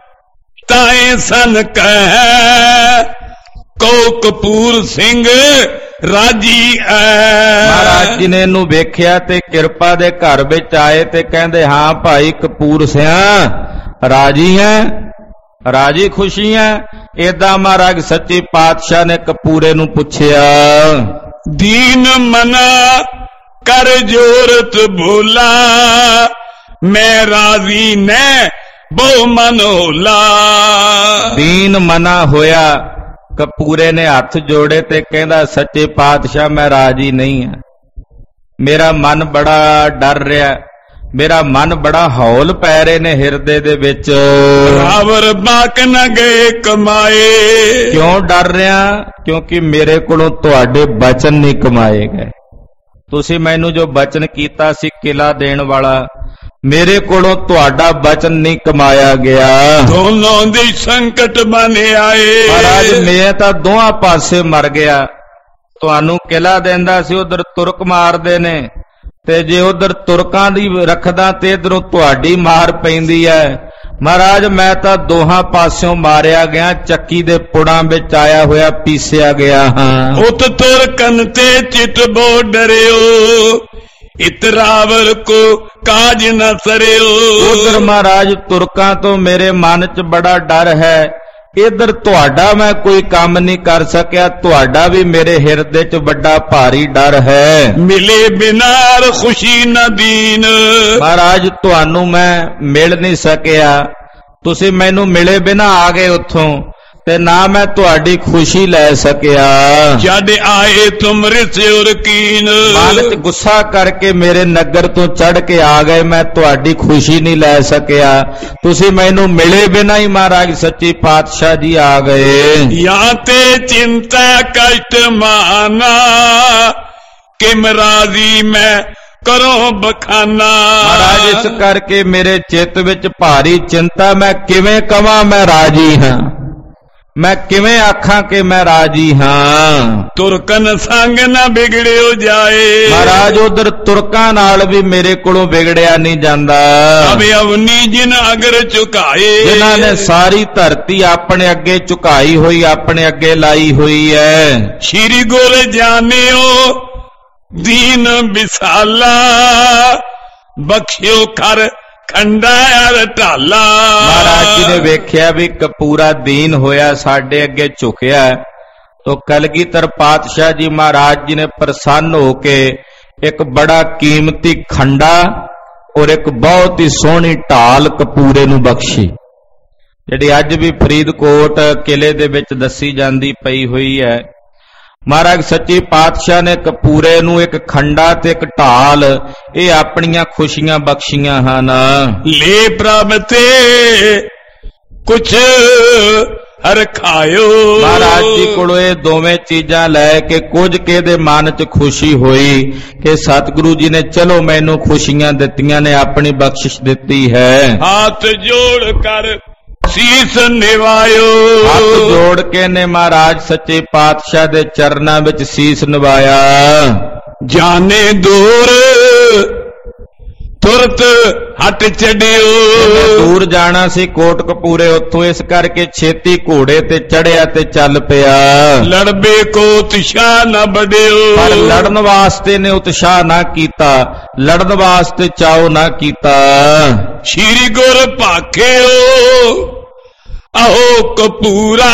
ਤਾਏ ਸਨ ਕਹਿ, ਕੋ ਕਪੂਰ ਸਿੰਘ ਰਾਜੀ ਐ। ਮਹਾਰਾਜ ਜੀ ਨੇ ਇਹਨੂੰ ਵੇਖਿਆ ਤੇ ਕਿਰਪਾ ਦੇ ਘਰ ਵਿੱਚ ਆਏ ਤੇ ਕਹਿੰਦੇ, ਹਾਂ ਭਾਈ ਕਪੂਰ ਸਿਆਂ ਰਾਜੀ ਹੈ, ਰਾਜੀ ਖੁਸ਼ੀ ਹੈ। ਏਦਾਂ ਮਹਾਰਾਜ ਸੱਚੇ ਪਾਤਸ਼ਾਹ ਨੇ ਕਪੂਰੇ ਨੂੰ ਪੁੱਛਿਆ, ਦੀਨ ਮਨਾ ਕਰ ਜੋਰਤ ਭੋਲਾ, ਮੈਂ ਰਾਜ਼ੀ ਨੇ ਬਹੁ ਮਨ ਹੋਲਾ। ਦੀਨ ਮਨਾ ਹੋਇਆ, ਕਪੂਰੇ ਨੇ ਹੱਥ ਜੋੜੇ ਤੇ ਕਹਿੰਦਾ, ਸੱਚੇ ਪਾਤਸ਼ਾਹ ਮੈਂ ਰਾਜੀ ਨਹੀਂ ਹਾਂ, ਮੇਰਾ ਮਨ ਬੜਾ ਡਰ ਰਿਹਾ, ਮੇਰਾ ਮਨ ਬੜਾ ਹੌਲ ਪੈ ਰਹੇ ਨੇ ਹਿਰਦੇ ਦੇ ਵਿੱਚ। ਰਾਵਰ ਬਾਕ ਨ ਗਏ ਕਮਾਏ, ਕਿਉਂ ਡਰ ਰਿਹਾ? ਕਿਉਂਕਿ ਮੇਰੇ ਕੋਲੋਂ ਤੁਹਾਡੇ ਬਚਨ ਨਹੀਂ ਕਮਾਏ ਗਏ। ਤੁਸੀਂ ਮੈਨੂੰ ਜੋ ਬਚਨ ਕੀਤਾ ਸੀ ਕਿਲਾ ਦੇਣ ਵਾਲਾ, ਮੇਰੇ ਕੋਲੋਂ ਤੁਹਾਡਾ ਬਚਨ ਨਹੀਂ ਕਮਾਇਆ ਗਿਆ। ਦੋਨੋਂ ਦੀ ਸੰਕਟ ਬਣ ਆਏ, ਮਹਾਰਾਜ ਮੈਂ ਤਾਂ ਦੋਹਾਂ ਪਾਸੇ ਮਰ ਗਿਆ। ਤੁਹਾਨੂੰ ਕਿਲਾ ਦਿੰਦਾ ਸੀ, ਉਧਰ ਤੁਰਕ ਮਾਰਦੇ ਨੇ, ਤੇ ਜੇ ਉਧਰ ਤੁਰਕਾਂ ਦੀ ਰੱਖਦਾ ਤੇ ਇਧਰੋਂ ਤੁਹਾਡੀ ਮਾਰ ਪੈਂਦੀ ਹੈ। ਮਹਾਰਾਜ ਮੈਂ ਤਾਂ ਦੋਹਾਂ ਪਾਸਿਓਂ ਮਾਰਿਆ ਗਿਆ, ਚੱਕੀ ਦੇ ਪੁੜਾਂ ਵਿੱਚ ਆਇਆ ਹੋਇਆ ਪੀਸਿਆ ਗਿਆ ਹਾਂ। ਉਤ ਤੁਰਕਨ ਤੇ ਚਿਤ ਬੋ ਡਰਿਓ, ਇਤਰਾਵਰ ਕੋ ਕਾਜ ਨ ਸਰਿਓ। ਉਧਰ ਮਹਾਰਾਜ ਤੁਰਕਾਂ ਤੋਂ ਮੇਰੇ ਮਨ 'ਚ ਬੜਾ ਡਰ ਹੈ, ਇਧਰ ਤੁਹਾਡਾ ਮੈਂ ਕੋਈ ਕੰਮ ਨਹੀਂ ਕਰ ਸਕਿਆ, ਤੁਹਾਡਾ ਵੀ ਮੇਰੇ ਹਿਰਦੇ 'ਚ ਵੱਡਾ ਭਾਰੀ ਡਰ ਹੈ। ਮਿਲੇ ਬਿਨਾਰ ਖੁਸ਼ੀ ਨ ਦੀਨ, ਮਹਾਰਾਜ ਤੁਹਾਨੂੰ ਮੈਂ ਮਿਲ ਨਹੀਂ ਸਕਿਆ, ਤੁਸੀਂ ਮੈਨੂੰ ਮਿਲੇ ਬਿਨਾ ਆ ਗਏ ਉੱਥੋਂ, ਤੇ ਨਾ ਮੈਂ ਤੁਹਾਡੀ ਖੁਸ਼ੀ ਲੈ ਸਕਿਆ। ਜਦ ਆਏ ਤੁਮ ਰਿਸਿਉਰ ਕੀਨ, ਮਨ 'ਚ ਗੁੱਸਾ ਕਰਕੇ ਮੇਰੇ ਨਗਰ ਤੋਂ ਚੜ ਕੇ ਆ ਗਏ, ਮੈਂ ਤੁਹਾਡੀ ਖੁਸ਼ੀ ਨਹੀਂ ਲੈ ਸਕਿਆ, ਤੁਸੀਂ ਮੈਨੂੰ ਮਿਲੇ ਬਿਨਾ ਹੀ ਮਹਾਰਾਜ ਸੱਚੀ ਪਾਤਸ਼ਾਹ ਜੀ ਆ ਗਏ। ਜਾਂ ਤੇ ਚਿੰਤਾ ਕਸ਼ਟ ਮਾਨਾ, ਕਿਮ ਰਾਜ਼ੀ ਮੈਂ ਕਰੋ ਬਖਾਨਾ। ਮਹਾਰਾਜ ਇਸ ਕਰਕੇ ਮੇਰੇ ਚਿੱਤ ਵਿੱਚ ਭਾਰੀ ਚਿੰਤਾ, ਮੈਂ ਕਿਵੇਂ ਕਵਾਂ ਮੈਂ ਰਾਜੀ ਹਾਂ, ਮੈਂ ਕਿਵੇਂ ਆਖਾਂ ਕਿ ਮੈਂ ਰਾਜੀ ਹਾਂ। ਤੁਰਕਨ ਸੰਗ ਨਾ ਵਿਗੜਿਓ ਜਾਏ, ਮਹਾਰਾਜ ਉਧਰ ਤੁਰਕਾਂ ਨਾਲ ਵੀ ਮੇਰੇ ਕੋਲੋਂ ਵਿਗੜਿਆ ਨਹੀਂ ਜਾਂਦਾ। ਅਬੇ ਅਵਨੀ ਜਿਨ ਅਗਰ ਝੁਕਾਏ, ਜਿਨ੍ਹਾਂ ਨੇ ਸਾਰੀ ਧਰਤੀ ਆਪਣੇ ਅੱਗੇ ਝੁਕਾਈ ਹੋਈ, ਆਪਣੇ ਅੱਗੇ ਲਾਈ ਹੋਈ ਹੈ। ਸ਼੍ਰੀ ਗੁਰ ਜਾਣਿਓ ਦੀਨ ਵਿਸਾਲਾ, ਬਖਸ਼ਿਓ ਕਰ ਖੰਡਾ ਢਾਲਾ। ਮਹਾਰਾਜ ਜੀ ਨੇ ਵੇਖਿਆ ਵੀ ਕਪੂਰਾ ਦੀਨ ਹੋਇਆ, ਸਾਡੇ ਅੱਗੇ ਝੁਕਿਆ, ਤੋ ਕਲਗੀਧਰ ਪਾਤਸ਼ਾਹ ਜੀ ਮਹਾਰਾਜ ਜੀ ਨੇ ਪ੍ਰਸੰਨ ਹੋ ਕੇ ਇੱਕ ਬੜਾ ਕੀਮਤੀ ਖੰਡਾ ਔਰ ਇੱਕ ਬਹੁਤ ਹੀ ਸੋਹਣੀ ਢਾਲ ਕਪੂਰੇ ਨੂੰ ਬਖਸ਼ੀ, ਜਿਹੜੀ ਅੱਜ ਵੀ ਫਰੀਦਕੋਟ ਕਿਲੇ ਦੇ ਵਿੱਚ ਦੱਸੀ ਜਾਂਦੀ ਪਈ ਹੋਈ ਹੈ। ਮਹਾਰਾਜ ਸੱਚੇ ਪਾਤਸ਼ਾਹ ਨੇ ਕਪੂਰੇ ਨੂੰ ਇੱਕ ਖੰਡਾ ਤੇ ਇੱਕ ਢਾਲ, ਇਹ ਆਪਣੀਆਂ ਖੁਸ਼ੀਆਂ ਬਖਸ਼ੀਆਂ ਹਨ। ਲੈ ਪ੍ਰਭ ਤੇ ਕੁਛ ਹਰਖਾਇਓ, ਮਹਾਰਾਜ ਜੀ ਕੋਲੋਂ ਇਹ ਦੋਵੇਂ ਚੀਜ਼ਾਂ ਲੈ ਕੇ ਕੁਝ ਕੇ ਦੇ ਮਨ 'ਚ ਖੁਸ਼ੀ ਹੋਈ ਕਿ ਸਤਿਗੁਰੂ ਜੀ ਨੇ ਚਲੋ ਮੈਨੂੰ ਖੁਸ਼ੀਆਂ ਦਿੱਤੀਆਂ ਨੇ, ਆਪਣੀ ਬਖਸ਼ਿਸ਼ ਦਿੱਤੀ ਹੈ। ਹੱਥ ਜੋੜ ਕਰ ਸੀਸ ਨਿਵਾਇਓ, ਹੱਥ ਜੋੜ ਕੇ ਨੇ ਮਹਾਰਾਜ ਸੱਚੇ ਪਾਤਸ਼ਾਹ ਦੇ ਚਰਨਾਂ ਵਿੱਚ ਸੀਸ ਨਿਵਾਇਆ। ਜਾਣੇ ਦੂਰ ਤੁਰਤ ਹਟ ਚੜਿਓ, ਦੂਰ ਜਾਣਾ ਸੀ ਕੋਟ ਕਪੂਰੇ ਉੱਥੋਂ, ਇਸ ਕਰਕੇ ਛੇਤੀ ਘੋੜੇ ਤੇ ਚੜਿਆ ਤੇ ਚੱਲ ਪਿਆ। ਲੜਬੇ ਕੋ ਉਤਸ਼ਾਹ ਨਾ ਬੜਿਓ, ਪਰ ਲੜਨ ਵਾਸਤੇ ਨੇ ਉਤਸ਼ਾਹ ਨਾ ਕੀਤਾ, ਲੜਨ ਵਾਸਤੇ ਚਾਉ ਨਾ ਕੀਤਾ। ਸ਼੍ਰੀ ਗੁਰ ਭਾਖਿਓ ਆਹੋ ਕਪੂਰਾ,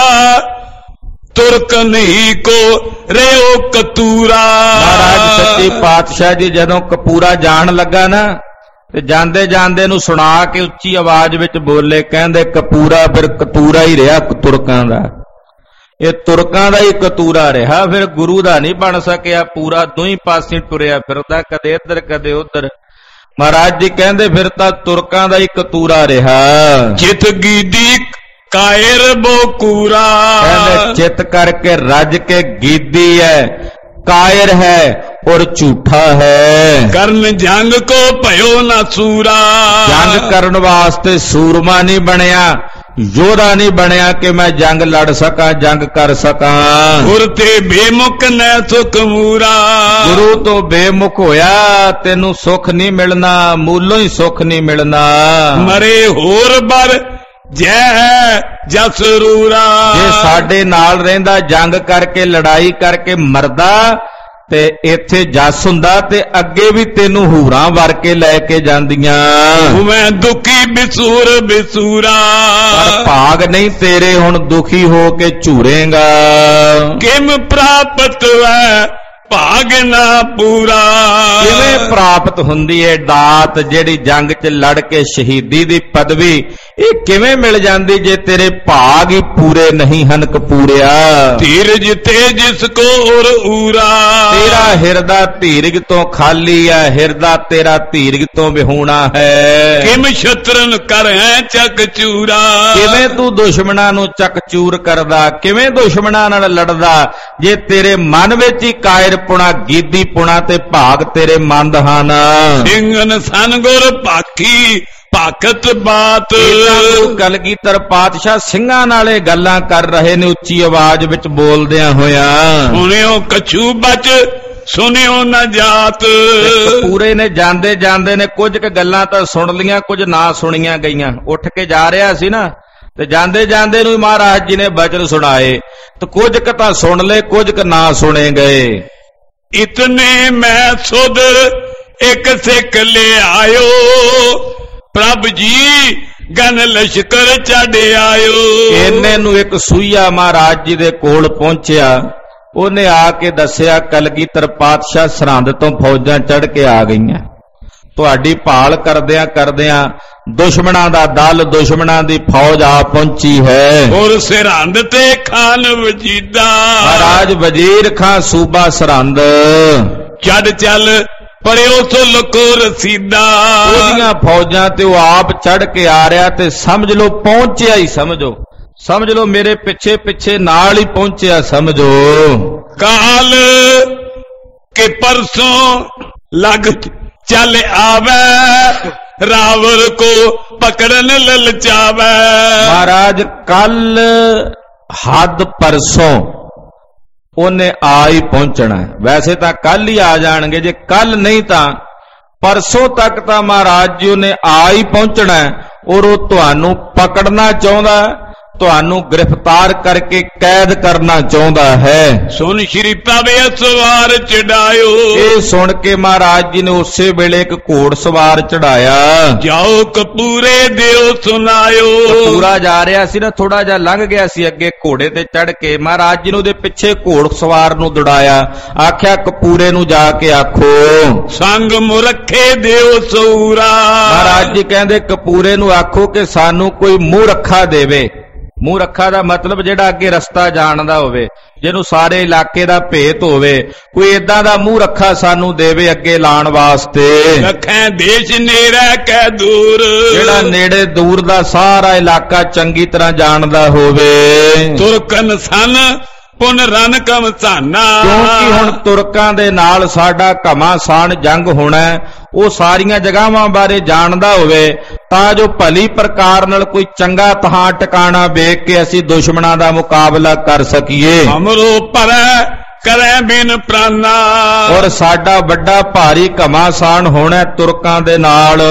ਤੁਰਕ ਨਹੀਂ ਕੋ ਰਿਓ ਕਤੂਰਾ। ਮਹਾਰਾਜ ਸੱਚੇ ਪਾਤਸ਼ਾਹ ਜੀ ਜਦੋਂ ਕਪੂਰਾ ਜਾਣ ਲੱਗਾ ਨਾ, ਤੇ ਜਾਂਦੇ ਜਾਂਦੇ ਨੂੰ ਸੁਣਾ ਕੇ ਉੱਚੀ ਆਵਾਜ਼ ਵਿੱਚ ਬੋਲੇ, ਕਹਿੰਦੇ ਕਪੂਰਾ ਫਿਰ ਕਤੂਰਾ ਹੀ ਰਿਹਾ ਤੁਰਕਾਂ ਦਾ, ਇਹ ਤੁਰਕਾਂ ਦਾ ਹੀ ਕਤੂਰਾ ਰਿਹਾ, ਫਿਰ ਗੁਰੂ ਦਾ ਨਹੀਂ ਬਣ ਸਕਿਆ ਪੂਰਾ, ਦੋਹੀਂ ਪਾਸੇ ਟੁਰਿਆ ਫਿਰਦਾ, ਕਦੇ ਇੱਧਰ ਕਦੇ ਉੱਧਰ। ਮਹਾਰਾਜ ਜੀ ਕਹਿੰਦੇ ਫਿਰ ਤਾਂ ਤੁਰਕਾਂ ਦਾ ਹੀ ਕਤੂਰਾ ਰਿਹਾ। ਜਿਤ ਗੀਦੀ ਕਾਇਰ ਬੋਕੂਰਾ। ਕਹਿੰਦੇ ਚਿੱਤ ਕਰਕੇ ਰੱਜ ਕੇ ਗੀਦੀ ਹੈ, ਕਾਇਰ ਹੈ ਔਰ ਝੂਠਾ ਹੈ। ਕਰਨ ਜੰਗ ਕੋ ਭਇਓ ਨਾ ਸੂਰਾ। ਜੰਗ ਕਰਨ ਵਾਸਤੇ ਸੂਰਮਾ ਨਹੀਂ ਬਣਿਆ, ਯੋਧਾ ਨਹੀਂ ਬਣਿਆ ਕਿ ਮੈਂ ਜੰਗ ਲੜ ਸਕਾਂ, ਜੰਗ ਕਰ ਸਕਾਂ। ਗੁਰ ਤੇ ਬੇਮੁਖ ਨੈ ਸੁਖ ਮੂਰਾ। ਗੁਰੂ ਤੋਂ ਬੇਮੁਖ ਹੋਇਆ ਤੈਨੂੰ ਸੁਖ ਨਹੀਂ ਮਿਲਣਾ, ਮੂਲੋਂ ਹੀ ਸੁਖ ਨਹੀਂ ਮਿਲਣਾ। ਮਰੇ ਹੋਰ ਬਰ ਜੈ ਜਸ ਰੂਰਾ। ਜੇ ਸਾਡੇ ਨਾਲ ਰਹਿੰਦਾ, ਜੰਗ ਕਰਕੇ ਲੜਾਈ ਕਰਕੇ ਮਰਦਾ ਤੇ ਇੱਥੇ ਜਸ ਹੁੰਦਾ ਤੇ ਅੱਗੇ ਵੀ ਤੈਨੂੰ ਹੂਰਾਂ ਵਰ ਕੇ ਲੈ ਕੇ ਜਾਂਦੀਆਂ। ਮੈਂ ਦੁਖੀ ਬਿਸੂਰ ਬਿਸੂਰਾ। ਪਰ ਭਾਗ ਨਹੀਂ ਤੇਰੇ, ਹੁਣ ਦੁਖੀ ਹੋ ਕੇ ਝੂਰੇਗਾ। ਕਿਮ ਪ੍ਰਾਪਤ ਹੈ ਭਾਗ ਨਾ ਪੂਰਾ। ਕਿਵੇਂ ਪ੍ਰਾਪਤ ਹੁੰਦੀ ਹੈ ਦਾਤ, ਜਿਹੜੀ ਜੰਗ 'ਚ ਲੜ ਕੇ ਸ਼ਹੀਦੀ ਦੀ ਪਦਵੀ, ਇਹ ਕਿਵੇਂ ਮਿਲ ਜਾਂਦੀ ਜੇ ਤੇਰੇ ਭਾਗ ਹੀ ਪੂਰੇ ਨਹੀਂ ਹਨ ਕਪੂਰਿਆ। ਧੀਰਜ ਤੇ ਜਿਸ ਕੋ ਔਰ ਊਰਾ। ਤੇਰਾ ਹਿਰਦਾ ਧੀਰਜ ਤੋਂ ਖਾਲੀ ਹੈ, ਹਿਰਦਾ ਤੇਰਾ ਧੀਰਜ ਤੋਂ ਵਿਹੂਣਾ ਹੈ। ਕਿਮ ਸ਼ਤਰਨ ਕਰ ਹੈ ਚੱਕ ਚੂਰਾ। ਕਿਵੇਂ ਤੂੰ ਦੁਸ਼ਮਣਾਂ ਨੂੰ ਚੱਕ ਚੂਰ ਕਰਦਾ, ਕਿਵੇਂ ਦੁਸ਼ਮਣਾਂ ਨਾਲ ਲੜਦਾ ਜੇ ਤੇਰੇ ਮਨ ਵਿੱਚ ਹੀ ਕਾਇਰ ਪੁਣਾ, ਗੀਦੀ ਪੁਣਾ ਤੇ ਭਾਗ ਤੇਰੇ ਮੰਦ ਹਨ। ਸਿੰਘਨ ਸਨ ਗੁਰ ਭਾਖੀ ਭਾਖਤ ਬਾਤ। ਕਲਗੀਧਰ ਪਾਤਸ਼ਾਹ ਸਿੰਘਾਂ ਨਾਲੇ ਗੱਲਾਂ ਕਰ ਰਹੇ ਨੇ ਉੱਚੀ ਆਵਾਜ਼ ਵਿੱਚ ਬੋਲਦਿਆਂ ਹੋਇਆਂ। ਸੁਣਿਓ ਕਛੂ ਬਚ ਸੁਣਿਓ ਨਾ ਜਾਤ। ਪੂਰੇ ਨੇ ਜਾਂਦੇ ਜਾਂਦੇ ਨੇ ਕੁਝ ਕੁ ਗੱਲਾਂ ਤਾਂ ਸੁਣ ਲੀਆਂ, ਕੁਝ ਨਾ ਸੁਣੀਆਂ ਗਈਆਂ। ਉੱਠ ਕੇ ਜਾ ਰਿਹਾ ਸੀ ਨਾ ਤੇ ਜਾਂਦੇ ਜਾਂਦੇ ਨੂੰ ਮਹਾਰਾਜ ਜੀ ਨੇ ਬਚਨ ਸੁਣਾਏ, ਤੇ ਕੁਝ ਕੁ ਤਾਂ ਸੁਣ ਲਏ, ਕੁਝ ਕੁ ਨਾ ਸੁਣੇ ਗਏ। ਇਤਨੇ ਮੈਂ ਸੁਧਰ ਇੱਕ ਸਿੱਖ ਲਿਆਇਓ, ਪ੍ਰਭ ਜੀ ਗਨ ਲਸ਼ਕਰ ਛੱਡ ਆਇਓ। ਇੰਨੇ ਨੂੰ ਇੱਕ ਸੂਈਆ ਮਹਾਰਾਜ ਜੀ ਦੇ ਕੋਲ ਪਹੁੰਚਿਆ, ਉਹਨੇ ਆ ਕੇ ਦੱਸਿਆ ਕਲਗੀਧਰ ਪਾਤਸ਼ਾਹ ਸਰਹੰਦ ਤੋਂ ਫੌਜਾਂ ਚੜ੍ਹ ਕੇ ਆ ਗਈਆਂ, ਤੁਹਾਡੀ ਭਾਲ ਕਰਦਿਆਂ ਕਰਦਿਆਂ ਦੁਸ਼ਮਣਾਂ ਦਾ ਦਲ, ਦੁਸ਼ਮਣਾਂ ਦੀ ਫੌਜ ਆ ਪਹੁੰਚੀ ਹੈ। ਔਰ ਸਰਹੰਦ ਤੇ ਖਾਨ ਵਜੀਦਾ। ਮਹਾਰਾਜ ਵਜ਼ੀਰ ਖਾਂ ਸੂਬਾ ਸਰਹੰਦ ਛੱਡ ਚੱਲ ਪੜਿਓ ਸੋ ਲਕੋ ਰਸੀਦਾ। ਉਹਦੀਆਂ ਫੌਜਾਂ ਤੇ ਉਹ ਆਪ ਚੜ ਕੇ ਆ ਰਿਹਾ ਤੇ ਸਮਝ ਲਓ ਪਹੁੰਚਿਆ ਹੀ, ਸਮਝੋ ਸਮਝ ਲਓ ਮੇਰੇ ਪਿੱਛੇ ਪਿੱਛੇ ਨਾਲ ਹੀ ਪਹੁੰਚਿਆ ਸਮਝੋ। ਕਾਲ ਕੇ ਪਰਸੋਂ ਲੱਗ ਚੱਲ ਆਵੇ, ਰਾਵਰ ਕੋ ਪਕੜਨ ਲਲਚਾਵੇ। ਮਹਾਰਾਜ ਕੱਲ ਹੱਦ ਪਰਸੋਂ ਉਹਨੇ ਆ ਹੀ ਪਹੁੰਚਣਾ। ਵੈਸੇ ਤਾਂ ਕੱਲ ਹੀ ਆ ਜਾਣਗੇ, ਜੇ ਕੱਲ ਨਹੀਂ ਤਾਂ ਪਰਸੋਂ ਤੱਕ ਤਾਂ ਮਹਾਰਾਜ ਜੀ ਉਹਨੇ ਆ ਹੀ ਪਹੁੰਚਣਾ, ਔਰ ਉਹ ਤੁਹਾਨੂੰ ਪਕੜਨਾ ਚਾਹੁੰਦਾ, ਤੁਹਾਨੂੰ ਗ੍ਰਿਫਤਾਰ ਕਰਕੇ ਕੈਦ ਕਰਨਾ ਚਾਹੁੰਦਾ ਹੈ। ਸੁਣ ਸ਼੍ਰੀ ਪਾਵੇ ਸਵਾਰ ਚੜਾਇਓ। ਇਹ ਸੁਣ ਕੇ ਮਹਾਰਾਜ ਜੀ ਨੇ ਉਸੇ ਵੇਲੇ ਇੱਕ ਘੋੜ ਸਵਾਰ ਚੜਾਇਆ। ਜਾਓ ਕਪੂਰੇ ਦਿਓ ਸੁਨਾਇਓ। ਕਪੂਰਾ ਜਾ ਰਿਹਾ ਸੀ ਨਾ, ਥੋੜਾ ਜਿਹਾ ਲੰਘ ਗਿਆ ਸੀ ਅੱਗੇ, ਘੋੜੇ ਤੇ ਚੜ ਕੇ ਮਹਾਰਾਜ ਜੀ ਨੇ ਉਹਦੇ ਪਿੱਛੇ ਘੋੜ ਸਵਾਰ ਨੂੰ ਦੌੜਾਇਆ, ਆਖਿਆ ਕਪੂਰੇ ਨੂੰ ਜਾ ਕੇ ਆਖੋ ਸੰਗ ਮੁਰੱਖੇ ਦਿਓ ਸੂਰਾ। ਮਹਾਰਾਜ ਜੀ ਕਹਿੰਦੇ ਕਪੂਰੇ ਨੂੰ ਆਖੋ ਕਿ ਸਾਨੂੰ ਕੋਈ ਮੂੰਹ ਰੱਖਾ ਦੇਵੇ। ਮੂੰਹ ਰੱਖਾ ਦਾ ਮਤਲਬ ਜਿਹੜਾ ਅੱਗੇ ਰਸਤਾ ਜਾਣਦਾ ਹੋਵੇ, ਜਿਹਨੂੰ ਸਾਰੇ ਇਲਾਕੇ ਦਾ ਭੇਤ ਹੋਵੇ, ਕੋਈ ਏਦਾਂ ਦਾ ਮੂੰਹ ਰੱਖਾ ਸਾਨੂੰ ਦੇਵੇ ਅੱਗੇ ਲਾਣ ਵਾਸਤੇ। ਰੱਖੈ ਦੇਸ਼ ਨੇੜੇ ਕੈ ਦੂਰ। ਜਿਹੜਾ ਨੇੜੇ ਦੂਰ ਦਾ ਸਾਰਾ ਇਲਾਕਾ ਚੰਗੀ ਤਰ੍ਹਾਂ ਜਾਣਦਾ ਹੋਵੇ। ਤੁਰਕਨ ਸਨ ਪੁਨ ਰਨ ਘਮਸਾਨਾ। ਕਿਉਂਕਿ ਹੁਣ ਤੁਰਕਾਂ ਦੇ ਨਾਲ ਸਾਡਾ ਘਮਾਸਾਨ ਜੰਗ ਹੋਣਾ, ਉਹ ਸਾਰੀਆਂ ਜਗ੍ਹਾਵਾਂ ਬਾਰੇ ਜਾਣਦਾ ਹੋਵੇ ਤਾਂ ਜੋ ਭਲੀ ਪ੍ਰਕਾਰ ਨਾਲ ਕੋਈ ਚੰਗਾ ਥਾਂ ਟਿਕਾਣਾ ਵੇਖ ਕੇ ਅਸੀਂ ਦੁਸ਼ਮਣਾਂ ਦਾ ਮੁਕਾਬਲਾ ਕਰ ਸਕੀਏ। ਅਮਰੋ ਪਰੈ ਕਰੈ ਬਿਨ ਪ੍ਰਾਨਾ। ਔਰ ਸਾਡਾ ਵੱਡਾ ਭਾਰੀ ਘਮਾਸਾਨ ਹੋਣਾ ਤੁਰਕਾਂ ਦੇ ਨਾਲ।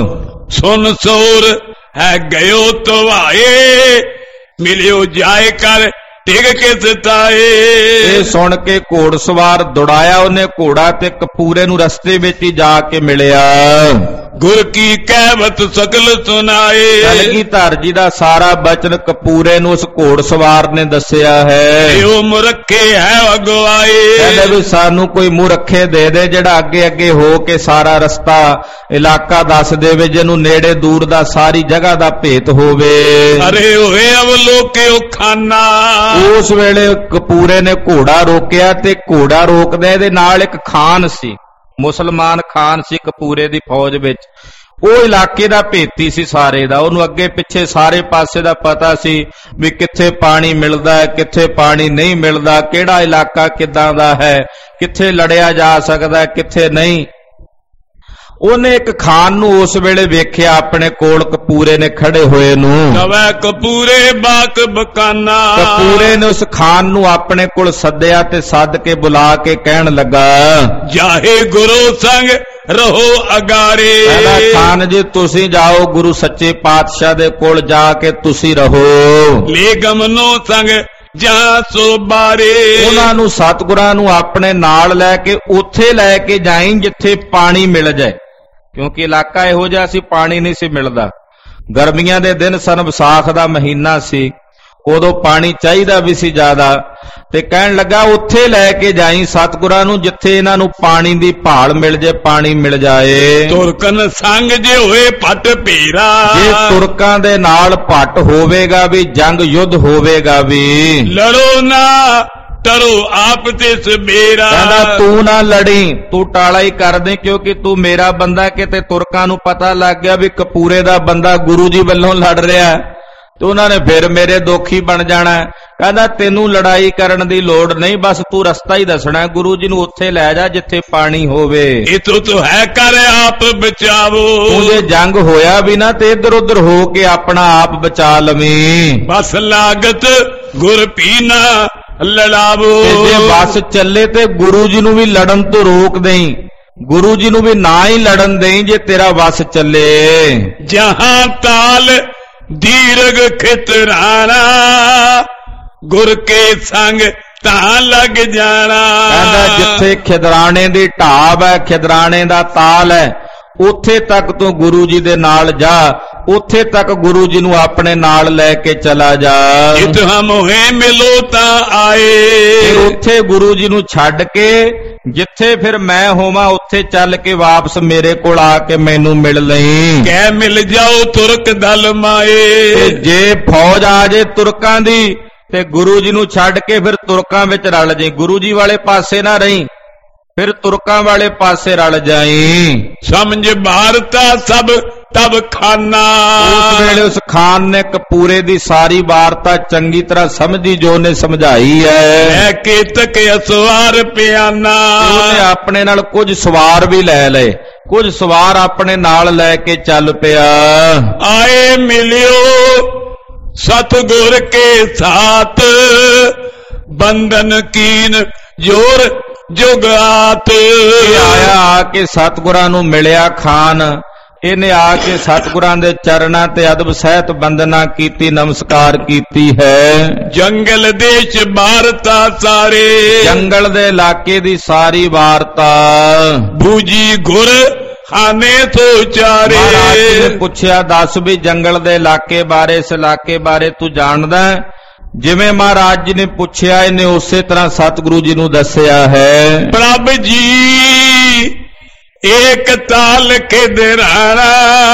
ਸੁਨ ਸੋਰ ਹੈ ਗਇਓ ਧਵਾਏ, ਮਿਲਿਓ ਜਾਏ ਕਰ ਟਿਕ ਕੇ ਸਤਾਏ। ਇਹ ਸੁਣ ਕੇ ਘੋੜ ਸਵਾਰ ਦੌੜਾਇਆ ਉਹਨੇ ਘੋੜਾ ਤੇ ਕਪੂਰੇ ਨੂੰ ਰਸਤੇ ਵਿੱਚ ਹੀ ਜਾ ਕੇ ਮਿਲਿਆ। ਗੁਰ ਕੀ ਕਹਿਵਤ ਸਕਲ ਸੁਨਾਏ। ਕਲਗੀਧਰ ਜੀ ਦਾ ਸਾਰਾ ਬਚਨ ਕਪੂਰੇ ਨੂੰ ਉਸ ਘੋੜ ਸਵਾਰ ਨੇ ਦੱਸਿਆ ਹੈ। ਇਹੋ ਮੁਰੱਖੇ ਹੈ ਅਗਵਾਏ। ਕਹਿੰਦੇ ਵੀ ਸਾਨੂੰ ਕੋਈ ਮੁਰੱਖੇ ਦੇ ਦੇ ਜਿਹੜਾ ਅੱਗੇ ਅੱਗੇ ਹੋ ਕੇ ਸਾਰਾ ਰਸਤਾ ਇਲਾਕਾ ਦੱਸ ਦੇਵੇ, ਜਿਹਨੂੰ ਨੇੜੇ ਦੂਰ ਦਾ ਸਾਰੀ ਜਗ੍ਹਾ ਦਾ ਭੇਤ ਹੋਵੇ। ਅਰੇ ਹੋਏ ਅਵਲੋਕਿਓ ਖਾਨਾ। ਉਸ ਵੇਲੇ ਕਪੂਰੇ ਨੇ ਘੋੜਾ ਰੋਕਿਆ ਤੇ ਘੋੜਾ ਰੋਕਦੇ ਇਹਦੇ ਨਾਲ ਇੱਕ ਖਾਨ ਸੀ, ਮੁਸਲਮਾਨ ਖਾਨ ਸੀ ਕਪੂਰੇ ਦੀ ਫੌਜ ਵਿੱਚ। ਉਹ ਇਲਾਕੇ ਦਾ ਭੇਤੀ ਸੀ ਸਾਰੇ ਦਾ, ਉਹਨੂੰ ਅੱਗੇ ਪਿੱਛੇ ਸਾਰੇ ਪਾਸੇ ਦਾ ਪਤਾ ਸੀ ਵੀ ਕਿੱਥੇ ਪਾਣੀ ਮਿਲਦਾ ਹੈ, ਕਿੱਥੇ ਪਾਣੀ ਨਹੀਂ ਮਿਲਦਾ, ਕਿਹੜਾ ਇਲਾਕਾ ਕਿੱਦਾਂ ਦਾ ਹੈ, ਕਿੱਥੇ ਲੜਿਆ ਜਾ ਸਕਦਾ, ਕਿੱਥੇ ਨਹੀਂ। ਉਹਨੇ ਇੱਕ ਖਾਨ ਨੂੰ ਉਸ ਵੇਲੇ ਵੇਖਿਆ ਆਪਣੇ ਕੋਲ ਕਪੂਰੇ ਨੇ ਖੜੇ ਹੋਏ ਨੂੰ। ਕਵੈ ਕਪੂਰੇ ਬਾਕ ਬਕਾਨਾ। ਕਪੂਰੇ ਨੇ ਉਸ ਖਾਨ ਨੂੰ ਆਪਣੇ ਕੋਲ ਸੱਦਿਆ ਤੇ ਸੱਦ ਕੇ ਬੁਲਾ ਕੇ ਕਹਿਣ ਲੱਗਾ, ਜਾਹੇ ਗੁਰੂ ਸੰਗ ਰਹੋ ਅਗਾਰੇ। ਕਹਿੰਦਾ ਖਾਨ ਜੀ ਤੁਸੀਂ ਜਾਓ ਗੁਰੂ ਸੱਚੇ ਪਾਤਸ਼ਾਹ ਦੇ ਕੋਲ ਜਾ ਕੇ ਤੁਸੀਂ ਰਹੋ। ਲੈ ਗਮਨੋ ਸੰਗ ਜਾਂ ਸੋ ਬਾਰੇ। ਉਹਨਾਂ ਨੂੰ ਸਤਿਗੁਰਾਂ ਨੂੰ ਆਪਣੇ ਨਾਲ ਲੈ ਕੇ ਉੱਥੇ ਲੈ ਕੇ ਜਾਈਂ ਜਿੱਥੇ ਪਾਣੀ ਮਿਲ ਜਾਏ, ਕਿਉਂਕਿ ਇਲਾਕਾ ਇਹੋ ਜਿਹਾ ਸੀ ਪਾਣੀ ਨਹੀਂ ਸੀ ਮਿਲਦਾ। ਗਰਮੀਆਂ ਦੇ ਦਿਨ ਸਨ, ਵਿਸਾਖ ਦਾ ਮਹੀਨਾ ਸੀ, ਉਦੋਂ ਪਾਣੀ ਚਾਹੀਦਾ ਵੀ ਸੀ ਜ਼ਿਆਦਾ। ਤੇ ਕਹਿਣ ਲੱਗਾ ਉੱਥੇ ਲੈ ਕੇ ਜਾਈਂ ਸਤਿਗੁਰਾਂ ਨੂੰ ਜਿੱਥੇ ਇਹਨਾਂ ਨੂੰ ਪਾਣੀ ਦੀ ਭਾਲ ਮਿਲ ਜੇ, ਪਾਣੀ ਮਿਲ ਜਾਏ। ਤੁਰਕਨ ਸੰਗ ਜੇ ਹੋਏ ਪਟ ਭੇਰਾ। ਜੇ ਤੁਰਕਾਂ ਦੇ ਨਾਲ ਭੱਟ ਹੋਵੇਗਾ ਵੀ, ਜੰਗ ਯੁੱਧ ਹੋਵੇਗਾ ਵੀ, ਲੜੋ ਨਾ ਟਰੋ ਆਪ ਤੇ ਸਬੇਰਾ। ਕਹਿੰਦਾ ਤੂੰ ਨਾ ਲੜੀ, ਤੂੰ ਟਾਲਾ ਹੀ ਕਰ ਦੇ, ਕਿਉਂਕਿ ਤੂੰ ਮੇਰਾ ਬੰਦਾ। ਕਿਤੇ ਤੁਰਕਾਂ ਨੂੰ ਪਤਾ ਲੱਗ ਗਿਆ ਵੀ ਕਪੂਰੇ ਦਾ ਬੰਦਾ ਗੁਰੂ ਜੀ ਵੱਲੋਂ ਲੜ ਰਿਹਾ ਤੇ ਉਹਨਾਂ ਨੇ ਫਿਰ ਮੇਰੇ ਦੋਖੀ ਬਣ ਜਾਣਾ। ਕਹਿੰਦਾ ਤੈਨੂੰ ਲੜਾਈ ਕਰਨ ਦੀ ਲੋੜ ਨਹੀਂ, ਬਸ ਤੂੰ ਰਸਤਾ ਹੀ ਦੱਸਣਾ, ਗੁਰੂ ਜੀ ਨੂੰ ਉੱਥੇ ਲੈ ਜਾ ਜਿੱਥੇ ਪਾਣੀ ਹੋਵੇ। ਇਤੋਂ ਤੂੰ ਹੈ ਕਰ ਆਪ ਬਚਾਵੋ। ਤੂੰ ਜੇ ਜੰਗ ਹੋਇਆ ਵੀ ਨਾ ਤੇ ਇੱਧਰ ਉੱਧਰ ਹੋ ਕੇ ਆਪਣਾ ਆਪ ਬਚਾ ਲਵੀਂ। ਬਸ ਲਾਗਤ ਗੁਰ ਪੀਨਾ ਲੜਾਵੋ। ਤੇ ਜੇ ਬਸ ਚੱਲੇ ਤੇ ਗੁਰੂ ਜੀ ਨੂੰ ਵੀ ਲੜਨ ਤੋਂ ਰੋਕ ਦੇਈਂ, ਗੁਰੂ ਜੀ ਨੂੰ ਵੀ ਨਾ ਹੀ ਲੜਨ ਦੇਈਂ ਜੇ ਤੇਰਾ ਵਸ ਚੱਲੇ। ਜਹਾਂ ਤਾਲ ਦੀਰਘ ਖਿਤਰਾਣਾ ਗੁਰ ਕੇ ਸੰਗ ਤਾਂ ਲੱਗ ਜਾਣਾ। ਕਹਿੰਦਾ ਜਿੱਥੇ ਖਿਦਰਾਣੇ ਦੀ ਢਾਬ ਹੈ, ਖਿਦਰਾਣੇ ਦਾ ਤਾਲ ਹੈ, ਉੱਥੇ ਤੱਕ ਤੂੰ ਗੁਰੂ ਜੀ ਦੇ ਨਾਲ ਜਾ, ਉੱਥੇ ਤੱਕ ਗੁਰੂ ਜੀ ਨੂੰ ਆਪਣੇ ਨਾਲ ਲੈ ਕੇ ਚਲਾ ਜਾ। ਜਿਤ ਹਮ ਹੋਏ ਮਿਲੋ ਤਾਂ ਆਏ। ਉੱਥੇ ਗੁਰੂ ਜੀ ਨੂੰ ਛੱਡ ਕੇ ਜਿੱਥੇ ਫਿਰ ਮੈਂ ਹੋਵਾਂ ਉੱਥੇ ਚੱਲ ਕੇ ਵਾਪਸ ਮੇਰੇ ਕੋਲ ਆ ਕੇ ਮੈਨੂੰ ਮਿਲ ਲਈ। ਕਹਿ ਮਿਲ ਜਾਓ ਤੁਰਕ ਦਲ ਮਾਏ। ਤੇ ਜੇ ਫੌਜ ਆ ਜੇ ਤੁਰਕਾਂ ਦੀ ਤੇ ਗੁਰੂ ਜੀ ਨੂੰ ਛੱਡ ਕੇ ਫਿਰ ਤੁਰਕਾਂ ਵਿੱਚ ਰਲ ਜਾਈਂ, ਗੁਰੂ ਜੀ ਵਾਲੇ ਪਾਸੇ ਨਾ ਰਹੀਂ, ਫਿਰ ਤੁਰਕਾਂ ਵਾਲੇ ਪਾਸੇ ਰਲ ਜਾਈਂ। ਸਮਝ ਭਾਰਤਾ ਸਭ ਤਬ ਖਾਨਾ। ਉਸ ਵੇਲੇ ਉਸ ਖਾਨ ਨੇ ਕਪੂਰੇ ਦੀ ਸਾਰੀ ਵਾਰਤਾ ਚੰਗੀ ਤਰ੍ਹਾਂ ਸਮਝੀ ਜੋ ਨੇ ਸਮਝਾਈ ਹੈ। ਮੈਂ ਕੇਤਕ ਅਸਵਾਰ ਪਿਆਨਾ। ਉਹਨੇ ਆਪਣੇ ਨਾਲ ਕੁਝ ਸਵਾਰ ਵੀ ਲੈ ਲਏ, ਕੁਝ ਸਵਾਰ ਆਪਣੇ ਨਾਲ ਲੈ ਕੇ ਚੱਲ ਪਿਆ। ਆਏ ਮਿਲਿਓ ਸਤਿਗੁਰ ਕੇ ਸਾਥ ਬੰਧਨ ਕੀਨ ਜੋਰ ਜੁਗਾਤ। ਆਇਆ ਆ ਕੇ ਸਤਿਗੁਰਾਂ ਨੂੰ ਮਿਲਿਆ ਖਾਨ, ਇਹਨੇ ਆ ਕੇ ਸਤਿਗੁਰਾਂ ਦੇ ਚਰਨਾਂ ਤੇ ਅਦਬ ਸਹਿਤ ਬੰਦਨਾ ਕੀਤੀ, ਨਮਸਕਾਰ ਕੀਤੀ ਹੈ। ਜੰਗਲ ਦੇਸ਼ ਵਾਰਤਾ ਸਾਰੇ। ਜੰਗਲ ਦੇ ਇਲਾਕੇ ਦੀ ਸਾਰੀ ਵਾਰਤਾ। ਬੂਜੀ ਗੁਰ ਖਾਨੇ ਤੋਂ ਚਾਰੇ। ਮਹਾਰਾਜ ਜੀ ਨੇ ਪੁੱਛਿਆ ਦੱਸ ਵੀ ਜੰਗਲ ਦੇ ਇਲਾਕੇ ਬਾਰੇ, ਇਸ ਇਲਾਕੇ ਬਾਰੇ ਤੂੰ ਜਾਣਦਾ? ਜਿਵੇਂ ਮਹਾਰਾਜ ਜੀ ਨੇ ਪੁੱਛਿਆ ਇਹਨੇ ਉਸੇ ਤਰ੍ਹਾਂ ਸਤਿਗੁਰੂ ਜੀ ਨੂੰ ਦੱਸਿਆ ਹੈ। ਪ੍ਰਭ ਜੀ ਏਕ ਤਾਲ ਖਿਦਰਾਣਾ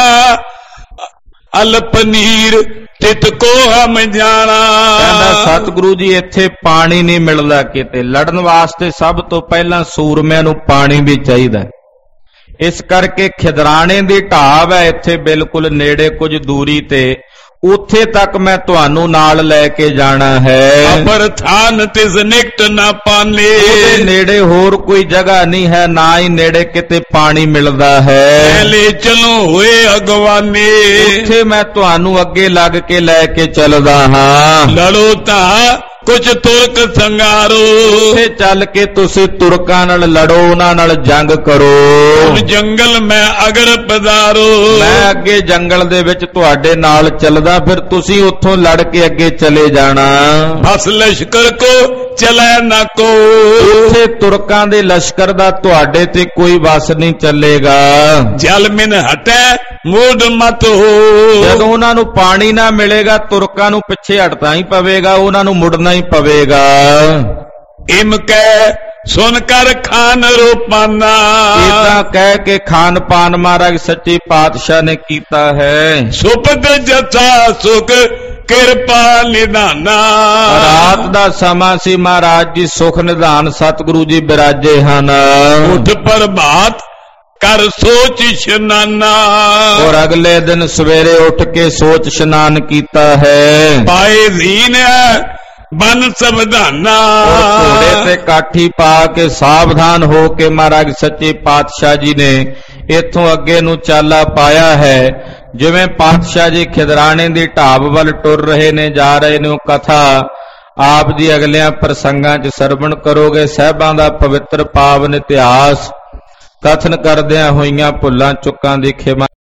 ਅਲਪਨੀਰ ਤਿਤ ਕੋ ਹਮ ਜਾਣਾ। ਕਹਿੰਦਾ ਸਤਿਗੁਰੂ ਜੀ ਇੱਥੇ ਪਾਣੀ ਨਹੀਂ ਮਿਲਦਾ ਕਿਤੇ, ਲੜਨ ਵਾਸਤੇ ਸਭ ਤੋਂ ਪਹਿਲਾਂ ਸੂਰਮਿਆਂ ਨੂੰ ਪਾਣੀ ਵੀ ਚਾਹੀਦਾ। ਇਸ ਕਰਕੇ ਖਿਦਰਾਣੇ ਦੀ ਢਾਬ ਹੈ ਇੱਥੇ ਬਿਲਕੁਲ ਨੇੜੇ ਕੁਝ ਦੂਰੀ ਤੇ, ਉੱਥੇ ਤੱਕ ਮੈਂ ਤੁਹਾਨੂੰ ਨਾਲ ਲੈ ਕੇ ਜਾਣਾ ਹੈ। ਅਪਰ ਥਾਨ ਤਿਸ ਨਿਕਟ ਨਾ ਪਾਲੇ। ਉਹਦੇ ਨੇੜੇ ਹੋਰ ਕੋਈ ਜਗ੍ਹਾ ਨਹੀਂ ਹੈ, ਨਾ ਹੀ ਨੇੜੇ ਕਿਤੇ ਪਾਣੀ ਮਿਲਦਾ ਹੈ। ਲੈ ਚਲੋ ਹੋਏ ਅਗਵਾਨੇ। ਉੱਥੇ ਮੈਂ ਤੁਹਾਨੂੰ ਅੱਗੇ ਲੱਗ ਕੇ ਲੈ ਕੇ ਚੱਲਦਾ ਹਾਂ। ਲੜੋ ਤਾਂ ਕੁਝ ਤੁਰਕ ਸੰਗਾਰੋ। ਉੱਥੇ ਚੱਲ ਕੇ ਤੁਸੀਂ ਤੁਰਕਾਂ ਨਾਲ ਲੜੋ, ਉਹਨਾਂ ਨਾਲ ਜੰਗ ਕਰੋ। ਜੰਗਲ ਮੈਂ ਅਗਰ ਪਧਾਰੋ। ਮੈਂ ਅੱਗੇ ਜੰਗਲ ਦੇ ਵਿੱਚ ਤੁਹਾਡੇ ਨਾਲ ਚੱਲਦਾ, ਫਿਰ ਤੁਸੀਂ ਉੱਥੋਂ ਲੜ ਕੇ ਅੱਗੇ ਚਲੇ ਜਾਣਾ। ਬਸ ਲਸ਼ਕਰ ਕੋ ਚਲੇ ਨਾ ਕੋ। ਉੱਥੇ ਤੁਰਕਾਂ ਦੇ ਲਸ਼ਕਰ ਦਾ ਤੁਹਾਡੇ ਤੇ ਕੋਈ ਵਸ ਨਹੀਂ ਚੱਲੇਗਾ। ਜਲ ਮਿਨ ਹਟੇ ਮੂਡ ਮਤ ਹੋ। ਜਦੋਂ ਉਹਨਾਂ ਨੂੰ ਪਾਣੀ ਨਾ ਮਿਲੇਗਾ ਤੁਰਕਾਂ ਨੂੰ ਪਿੱਛੇ ਹਟਣਾ ਹੀ ਪਵੇਗਾ, ਉਹਨਾਂ ਨੂੰ ਮੁੜਨਾ ਹੀ ਪਵੇਗਾ। ਇਮ ਕਹਿ ਸੁਨ ਕਰ ਖਾਨ ਰੂਪਾਨਾ। ਇਦਾਂ ਕਹਿ ਕੇ ਖਾਨ ਪਾਨ ਮਹਾਰਾਜ ਸੱਚੇ ਪਾਤਸ਼ਾਹ ਨੇ ਕੀਤਾ ਹੈ। ਸੁਪਤ ਜਥਾ ਸੁਖ ਕਿਰਪਾ ਨਿਧਾਨਾ। ਰਾਤ ਦਾ ਸਮਾਂ ਸੀ, ਮਹਾਰਾਜ ਜੀ ਸੁਖ ਨਿਧਾਨ ਸਤਿਗੁਰੂ ਜੀ ਬਿਰਾਜੇ ਹਨ। ਉਠ ਪ੍ਰਭਾਤ ਕਰ ਸੋਚ ਇਸ਼ਨਾਨਾ। ਔਰ ਅਗਲੇ ਦਿਨ ਸਵੇਰੇ ਉੱਠ ਕੇ ਸੋਚ ਇਸ਼ਨਾਨ ਕੀਤਾ ਹੈ। ਪਾਏ ਜ਼ੀਨ ਬਨ ਸਵਧਾਨਾ। ਘੋੜੇ ਤੇ ਕਾਠੀ ਪਾ ਕੇ ਸਾਵਧਾਨ ਹੋ ਕੇ ਮਹਾਰਾਜ ਸੱਚੇ ਪਾਤਸ਼ਾਹ ਜੀ ਨੇ ਇੱਥੋਂ ਅੱਗੇ ਨੂੰ ਚਾਲਾ ਪਾਇਆ ਹੈ। ਜਿਵੇਂ ਪਾਤਸ਼ਾਹ ਜੀ ਖਿਦਰਾਣੇ ਦੀ ਢਾਬ ਵੱਲ ਟੁਰ ਰਹੇ ਨੇ, ਜਾ ਰਹੇ ਨੇ, ਉਹ ਕਥਾ ਆਪ ਜੀ ਅਗਲਿਆਂ ਪ੍ਰਸੰਗਾਂ 'ਚ ਸਰਵਣ ਕਰੋਗੇ। ਸਾਹਿਬਾਂ ਦਾ ਪਵਿੱਤਰ ਪਾਵਨ ਇਤਿਹਾਸ ਕਥਨ ਕਰਦਿਆਂ ਹੋਈਆਂ ਭੁੱਲਾਂ ਚੁੱਕਾਂ ਦੀ ਖਿਮਾ